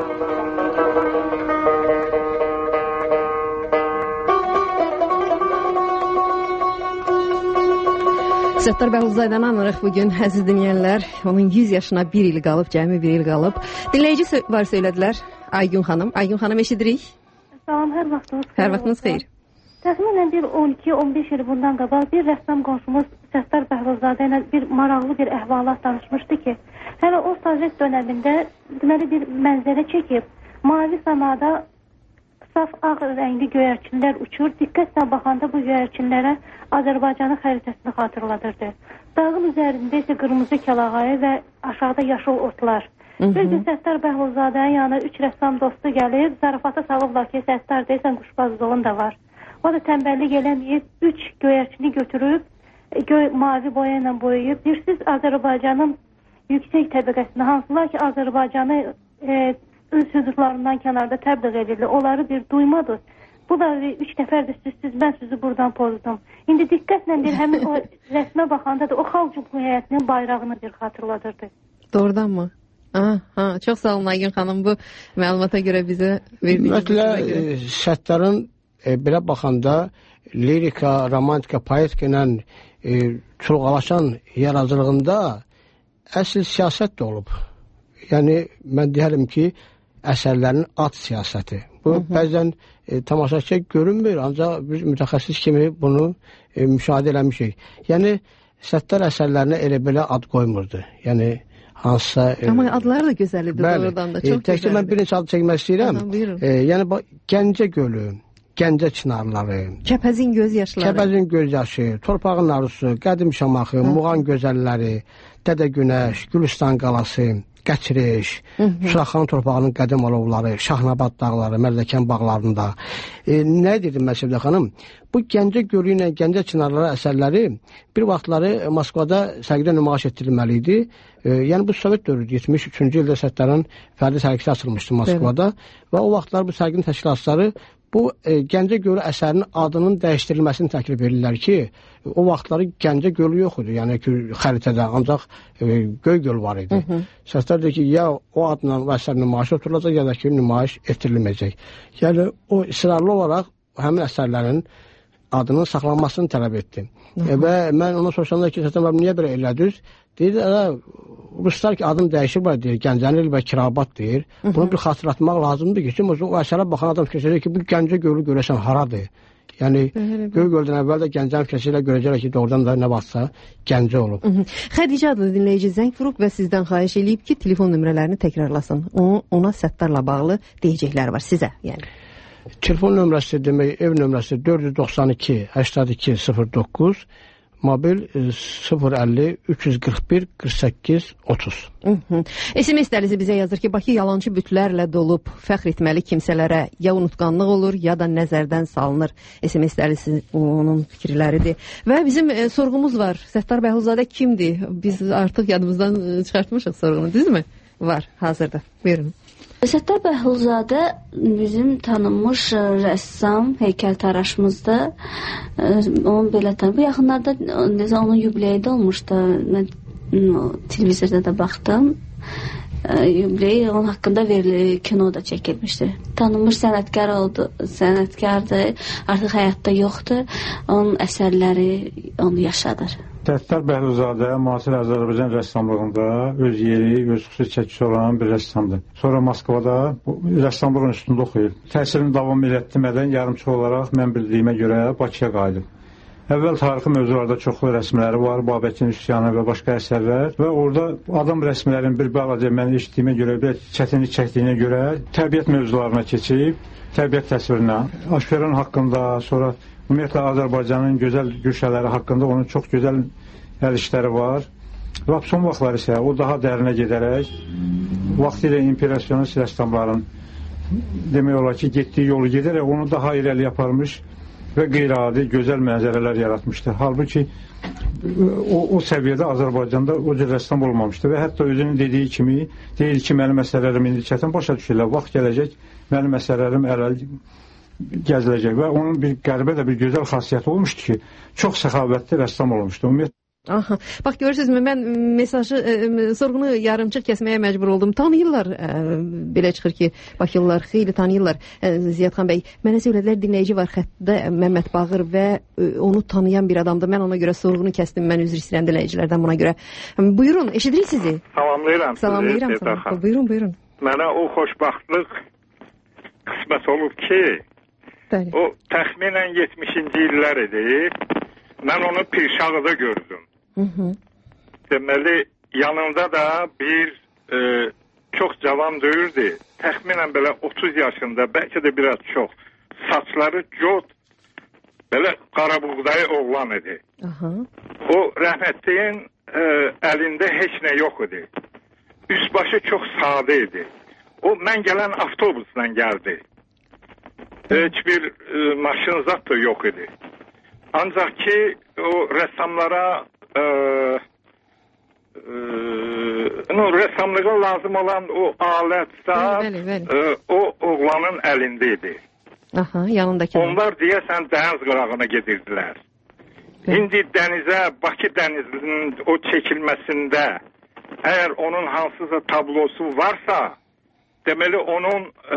Səttar Bəhluzadəni anırıq bugün, əziz dinləyənlər. Onun yüz yaşına bir il qalıb, cəmi bir il qalıb. Dinləyici var söylədilər, Aygün xanım. Aygün xanım eşidirik. Salam, hər vaxtınız xeyir. Hər vaxtınız xeyir. Təxminən bir on iki on beş il bundan qabaq bir rəssam qonşumuz Səttar Bəhluzadə ilə bir maraqlı bir əhvalat danışmışdı ki, hələ o Sovet dönəmində deməli bir mənzərə çəkib, mavi səmada saf ağ rəngli göyərçinlər uçur. Diqqətlə baxanda bu göyərçinlərə Azərbaycanın xəritəsini xatırladırdı. Dağın üzərində isə qırmızı kəlağayı və aşağıda yaşıl otlar. Bir gün Səttar Bəhluzadənin yanına üç rəssam dostu gəlib, zarafata salıblar ki, Səttar deyəsən quşbazlığın da var. O da tənbəllik eləməyib, üç göyərçini götürüb, göy, mavi boya ilə boyayıb. Bir siz Azərbaycanın yüksək təbəqəsində, hansılar ki, Azərbaycanı e, öz hüdudlarından kənarda təbliğ edirlər, onları bir duymadı. Bu da üç nəfərdir sizsiz, mən sizi buradan pozdum. İndi diqqətlə bir həmin o rəsmə baxanda da o xalq cümhuriyyətinin bayrağını bir xatırladırdı. Doğrudan mı? Aha, ha, çox sağ olun Aygün xanım, bu məlumata görə bizə verdiyiniz. Ümumiyyətlə, e, Səttarın e, belə baxanda lirika, romantika, poetika ilə e, çulğalaşan yaradıcılığında əsl siyasət də olub. Yəni, mən deyərəm ki, əsərlərin ad siyasəti. Bu, hı -hı. bəzən e, tamaşaçıya görünmür, ancaq biz mütəxəssis kimi bunu e, müşahidə eləmişik. Yəni, Səttar əsərlərinə elə belə ad qoymurdu. Yəni, hansısa... E, Amma adları da gözəlidir, doğrudan da, çox e, təkcə mən bir neçə ad çəkmək istəyirəm. E, yəni, Gəncə gölü, Gəncə çınarları, Kəpəzin göz yaşları, Kəpəzin göz yaşı, Torpağın arzusu, Qədim Şamaxı, Muğan gözəlləri, Dədə Günəş, Gülüstan qalası, Qəçiriş, Suraxanın torpağının qədim alovları, Şahnabad dağları, Mərdəkan bağlarında. E, nə dedim mən Sevdə xanım? Bu Gəncə Gölü ilə Gəncə Çınarları əsərləri bir vaxtları Moskvada sərgidə nümayiş etdirilməli idi. E, yəni bu Sovet dövrü yetmiş üçüncü ildə Səttarın fərdi sərgisi açılmışdı Moskvada. Evet. Və o vaxtlar bu sərginin təşkilatçıları bu e, Gəncə Gölü əsərinin adının dəyişdirilməsini təklif edirlər ki, o vaxtları Gəncə Gölü yox idi. Yəni ki, xəritədə ancaq e, Göy göl var idi. Səttar deyir ki, ya o adla o əsər nümayiş oturulacaq, ya da ki, nümayiş etdirilməyəcək. Yəni o israrlı olaraq həmin əsərlərin adının saxlanmasını tələb etdi. E, və mən ona soruşanda ki, Səttar niyə belə elədiniz? Deyir, Ruslar ki, adını dəyişir var, deyir, Gəncənil və Kirabat deyir. Bunu bir xatırlatmaq lazımdır ki, o əsərə baxan adam fikirləşir ki, bu Gəncə Gölü görəsən haradır? Yəni, Göy göldən əvvəl də Gəncənin fikirləşirlə görəcəklər ki, doğrudan da nə vaxtsa Gəncə olub. Xədicə adlı dinləyici zəng vurub və sizdən xahiş eləyib ki, telefon nömrələrini təkrarlasın. Onu, ona Səttarla bağlı deyəcəklər var sizə, yəni. Telefon nömrəsi demək, ev nömrəsi dörd yüz doxsan iki səksən iki sıfır doqquz, mobil sıfır əlli üç yüz qırx bir qırx səkkiz otuz. S M S-lərinizi bizə yazır ki, Bakı yalançı bütlərlə dolub, fəxr etməli kimsələrə ya unutqanlıq olur, ya da nəzərdən salınır. S M S-lərinizi onun fikirləridir. Və bizim e, sorğumuz var. Səttar Bəhlulzadə kimdir? Biz artıq yadımızdan e, çıxartmışıq sorğunu, düzdürmü? Var, hazırda. Buyurun. Səttar Bəhlulzadə bizim tanınmış rəssam, heykəltaraşımızda. Onun belə tanı. Bu yaxınlarda onun yubileyi də olmuşdu. Mən televizorda da baxdım. Yubileyi onun haqqında verilir, kino da çəkilmişdir. Tanınmış sənətkar oldu, sənətkardır, artıq həyatda yoxdur. Onun əsərləri onu yaşadır. Səttar Bəhlulzadə müasir Azərbaycan rəssamlığında öz yeri, öz xüsusi çəkisi olan bir rəssamdır. Sonra Moskvada rəssamlığın üstündə oxuyub. Təhsilini davam etdirmədən yarımçı olaraq mən bildiyimə görə Bakıya qayıdıb. Əvvəl tarixi mövzularda çoxlu rəsmləri var, Babəkin üsyanı və başqa əsərlər və orada adam rəsmlərin bir balaca mən eşitdiyimə görə, bir çətinlik çəkdiyinə görə təbiət mövzularına keçib, təbiət təsvirinə, Aşqeron haqqında, sonra ümumiyyətlə Azərbaycanın gözəl güşələri haqqında onun çox gözəl əl işləri var. Və son vaxtlar isə o daha dərinə gedərək, vaxtilə impressionist rəssamların demək olar ki, getdiyi yolu gedərək onu daha irəli aparmış və qeyri-adi gözəl mənzərələr yaratmışdır. Halbuki o, o səviyyədə Azərbaycanda o cür rəssam olmamışdır və hətta özünün dediyi kimi deyil ki, mənim əsərlərim indi çətin başa düşürlər, vaxt gələcək, mənim əsərlərim ələl gəziləcək və onun bir qəribə də bir gözəl xasiyyəti olmuşdu ki, çox səxavətli rəssam olmuşdu. Ümumiyyətlə Aha, bax görürsünüzmü, mən mesajı, e, sorğunu yarımçıq kəsməyə məcbur oldum. Tanıyırlar, e, belə çıxır ki, Bakılılar xeyli tanıyırlar. E, Ziyadxan bəy, mənə söylədilər, dinləyici var xəttdə Məmməd Bağır və e, onu tanıyan bir adamdır. Mən ona görə sorğunu kəsdim, mən üzr istəyirəm dinləyicilərdən buna görə. Buyurun, eşidirik sizi. Salamlayıram sizi. Salamlayıram, salam. Buyurun, buyurun. Mənə o xoşbaxtlıq qismət olub ki, Bəli. o təxminən yetmişinci illər idi. Mən onu Pirşağıda gördüm. Hı -hı. Deməli, yanında da bir e, çox cavan döyürdü. Təxminən belə otuz yaşında, bəlkə də biraz çox. Saçları cod, belə qarabuğdayı oğlan idi. Aha. O rəhmətliyin e, əlində heç nə yox idi. Üst başı çox sadə idi. O, mən gələn avtobusla gəldi. Heç bir e, maşın zat da yox idi. Ancaq ki, o rəssamlara e, e, no, rəssamlığa lazım olan o alət zat e, o oğlanın əlində idi. Aha, yanındakı. Onlar deyəsən dəniz qırağına gedirdilər. Bəli. İndi dənizə, Bakı dənizinin o çəkilməsində əgər onun hansısa tablosu varsa, deməli onun e,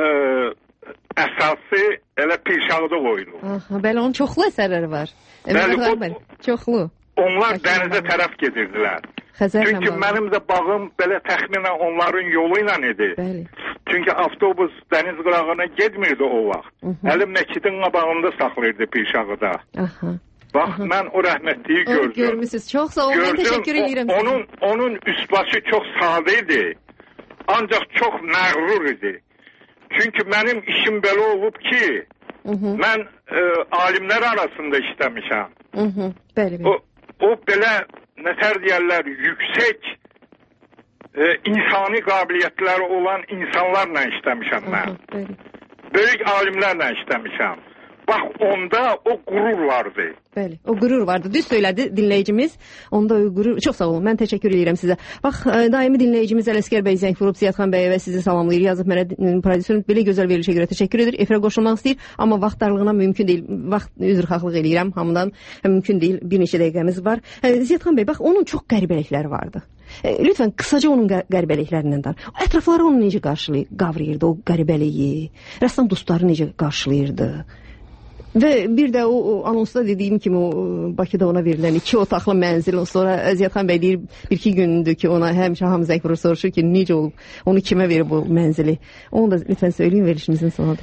əsası elə Pirşağıda qoyulur. Aha, bəli, onun çoxlu əsərləri var. Bəli, o, bəli, çoxlu. Onlar Bakı dənizə bağlı. Tərəf gedirdilər. Xəzərlə Çünki bağlı. Mənim də bağım belə təxminən onların yolu ilə idi. Bəli. Çünki avtobus dəniz qırağına getmirdi o vaxt. Əlim məscidin qabağında saxlayırdı Pirşağıda. Aha. Bax, aha. Mən o rəhmətliyi gördüm. O, görmüşsünüz, çox sağ olun, mən təşəkkür edirəm. Onun, onun üst-başı çox sadə idi, ancaq çox məğrur idi. Çünki mənim işim belə olub ki, hı -hı. mən e, alimlər arasında işləmişəm. Hı -hı. Bəli, bəli. O, o belə, nətər deyərlər, yüksək e, insani qabiliyyətləri olan insanlarla işləmişəm mən. Böyük alimlərlə işləmişəm. Bax, onda o qürur vardı. Bəli, o qürur vardı. Düz söylədi dinləyicimiz. Onda o qürur... Çox sağ olun, mən təşəkkür edirəm sizə. Bax, daimi dinləyicimiz Ələsgər bəy zəng vurub, Ziyadxan bəyə və sizi salamlayır. Yazıb mənə prodüserin belə gözəl verilişə görə təşəkkür edir. Efirə qoşulmaq istəyir, amma vaxt darlığına mümkün deyil. Vaxt üzrxahlıq eləyirəm hamıdan. Mümkün deyil, bir neçə dəqiqəmiz var. Ziyadxan bəy, bax, onun çox qəribəlikləri vardı. Lütfən, qısaca onun qəribəliklərindən dar. Ətrafları onu necə qavrayırdı, o qəribəliyi? Rəssam dostları necə qarşılayırdı? Və bir də o, o anonsda dediyim kimi o Bakıda ona verilən iki otaqlı mənzil, sonra Ziyadxan bəy deyir bir-iki gündür ki ona həmişə hamı zəng vurur, soruşur ki necə olub, onu kimə verib o mənzili? Onu da lütfən söyləyin verilişimizin sonunda.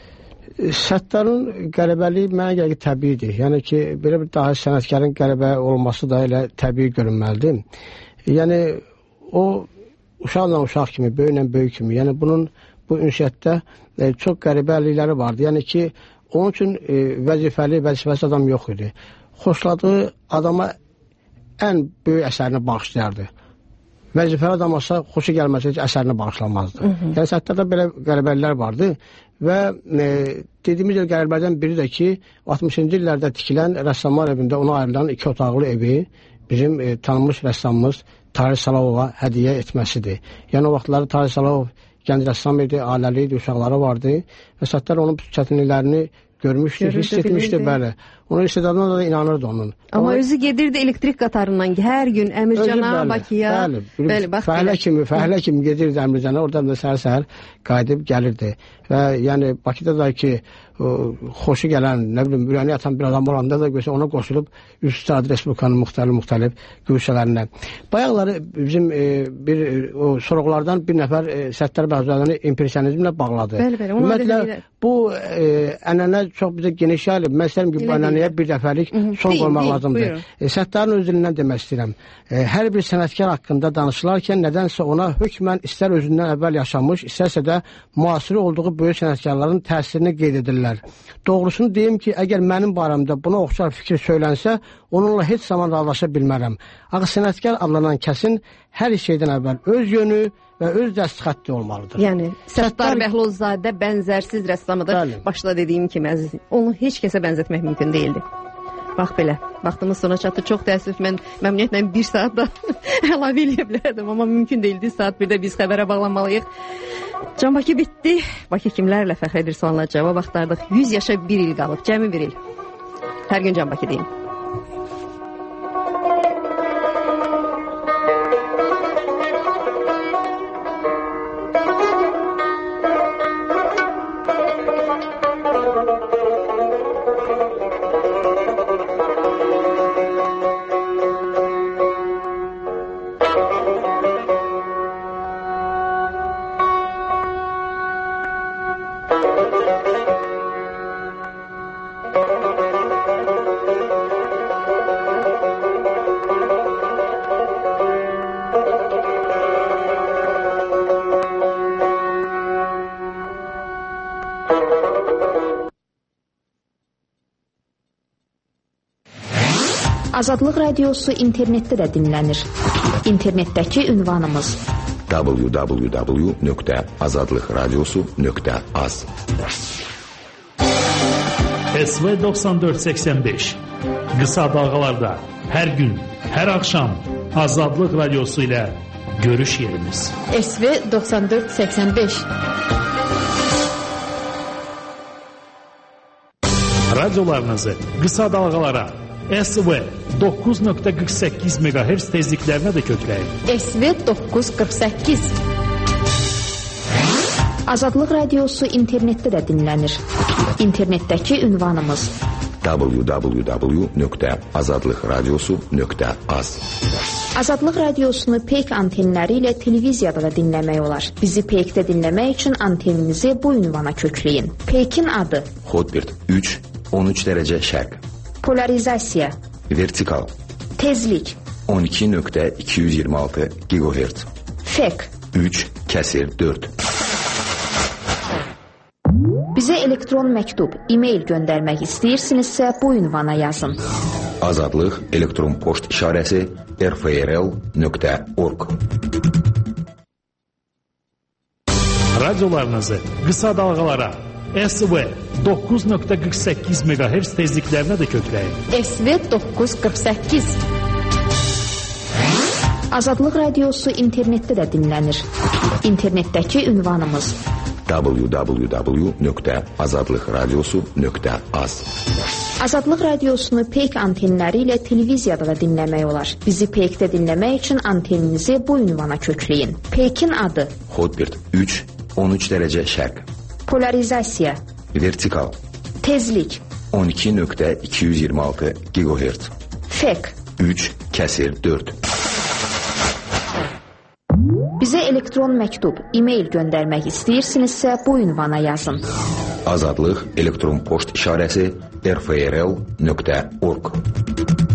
Səttarın qələbəliyi mənə gəlir ki, təbiidir. Yəni ki, belə bir daha sənətkarın qələbə olması da elə təbii görünməlidir. Yəni o uşaqla uşaq kimi, böyüklə böyük kimi, yəni bunun bu ünsiyyətdə e, çox qəribəlikləri vardı. Yəni ki, onun üçün e, vəzifəli, vəzifəsi adam yox idi. Xoşladığı adama ən böyük əsərini bağışlayardı. Vəzifəli adam olsa xoşu gəlməsə heç əsərini bağışlamazdı. Hı -hı. Yəni səttarda belə qələbələr vardı və e, dediyimiz qələbələrdən biri də ki, altmışıncı illərdə tikilən rəssamlar evində ona ayrılan iki otaqlı evi bizim e, tanınmış rəssamımız Tahir Salavova hədiyyə etməsidir. Yəni o vaxtları Tahir Salavov gənc rəssam idi, ailəli idi, uşaqları vardı və Səttar onun çətinliklərini görmüşdü, görürdü, hiss etmişdi, bəli. Onun istedadına da inanırdı onun. Amma özü gedirdi elektrik qatarından hər gün Əmircana, Bakıya. Bəli, bəli, bəli fəhlə kimi, fəhlə kimi gedirdi Əmircana, oradan da səhər-səhər qayıdıb gəlirdi. Və yəni Bakıda da ki, o, xoşu gələn, nə bilim, ürəyini yatan bir adam olanda da görsə ona qoşulub Üstad Respublikanın müxtəlif-müxtəlif gülşələrinə. Bayaqları bizim e, bir o sorğulardan bir nəfər e, Səttar Bəhzadəni impressionizmlə bağladı. Bəli, bəli. Ümumiyyətlə, bu e, ənənə çox bizə geniş gəlib. Mən istəyirəm ki, bu ənənəyə bir dəfəlik son qoymaq lazımdır. E, Səttarın özündən demək istəyirəm. E, hər bir sənətkar haqqında danışılarkən nədənsə ona hökmən istər özündən əvvəl yaşamış, istərsə də müasiri olduğu böyük sənətkarların təsirini qeyd edirlər. Doğrusunu deyim ki, əgər mənim barəmdə buna oxşar fikir söylənsə, onunla heç zaman razılaşa bilmərəm. Axı sənətkar adlanan kəsin hər şeydən əvvəl öz yönü və öz dəstxətti olmalıdır. Yəni, Səttar Bəhlozzadə bənzərsiz rəssamıdır. Bəli. Başda dediyim kimi, əziz, onu heç kəsə bənzətmək mümkün deyildi. Bax belə, vaxtımız sona çatdı. Çox təəssüf, mən məmnuniyyətlə bir saat da əlavə eləyə bilərdim, amma mümkün deyildi. Saat birdə biz xəbərə bağlanmalıyıq. Can Bakı bitdi. Bakı kimlərlə fəxr edir sualına cavab axtardıq. yüz yaşa bir il qalıb, cəmi bir il. Hər gün Can Bakı deyin. Azadlıq Radiosu internetdə də dinlənir. İnternetdəki ünvanımız w w w nöqtə azadlıqradiosu nöqtə az. S V doxsan dörd səksən beş qısa dalğalarda hər gün, hər axşam Azadlıq Radiosu ilə görüş yerimiz. S V doxsan dörd səksən beş Radiolarınızı qısa dalğalara S V doqquz nöqtə qırx səkkiz meqahertz tezliklərinə də kökləyin. S V doqquz qırx səkkiz Azadlıq Radiosu internetdə də dinlənir. İnternetdəki ünvanımız w w w nöqtə azadlıqradiosu nöqtə az. Azadlıq Radiosunu Peyk antenləri ilə televiziyada da dinləmək olar. Bizi Peykdə dinləmək üçün anteninizi bu ünvana kökləyin. Peykin adı Hotbird üç on üç dərəcə şərq. Polarizasiya Vertikal Tezlik on iki nöqtə iki yüz iyirmi altı gigahertz. Fek üç kəsir dörd. Bizə elektron məktub, e-mail göndərmək istəyirsinizsə bu ünvana yazın. Azadlıq elektron poçt işarəsi r f r l nöqtə org. Radiolarınızı qısa dalğalara S V doqquz nöqtə qırx səkkiz meqahertz tezliklərinə də kökləyin. S V doqquz qırx səkkiz. Azadlıq Radiosu internetdə də dinlənir. İnternetdəki ünvanımız w w w nöqtə azadlıqradiosu nöqtə az. Azadlıq Radiosunu Peyk antenləri ilə televiziyada da dinləmək olar. Bizi Peykdə dinləmək üçün anteninizi bu ünvana kökləyin. Peykin adı Hotbird üç on üç dərəcə şərq. Polarizasiya Vertikal Tezlik on iki nöqtə iki yüz iyirmi altı gigahertz. Fek üç kəsir dörd. Bizə elektron məktub, e-mail göndərmək istəyirsinizsə bu ünvana yazın. Azadlıq elektron poçt işarəsi r f r l nöqtə org.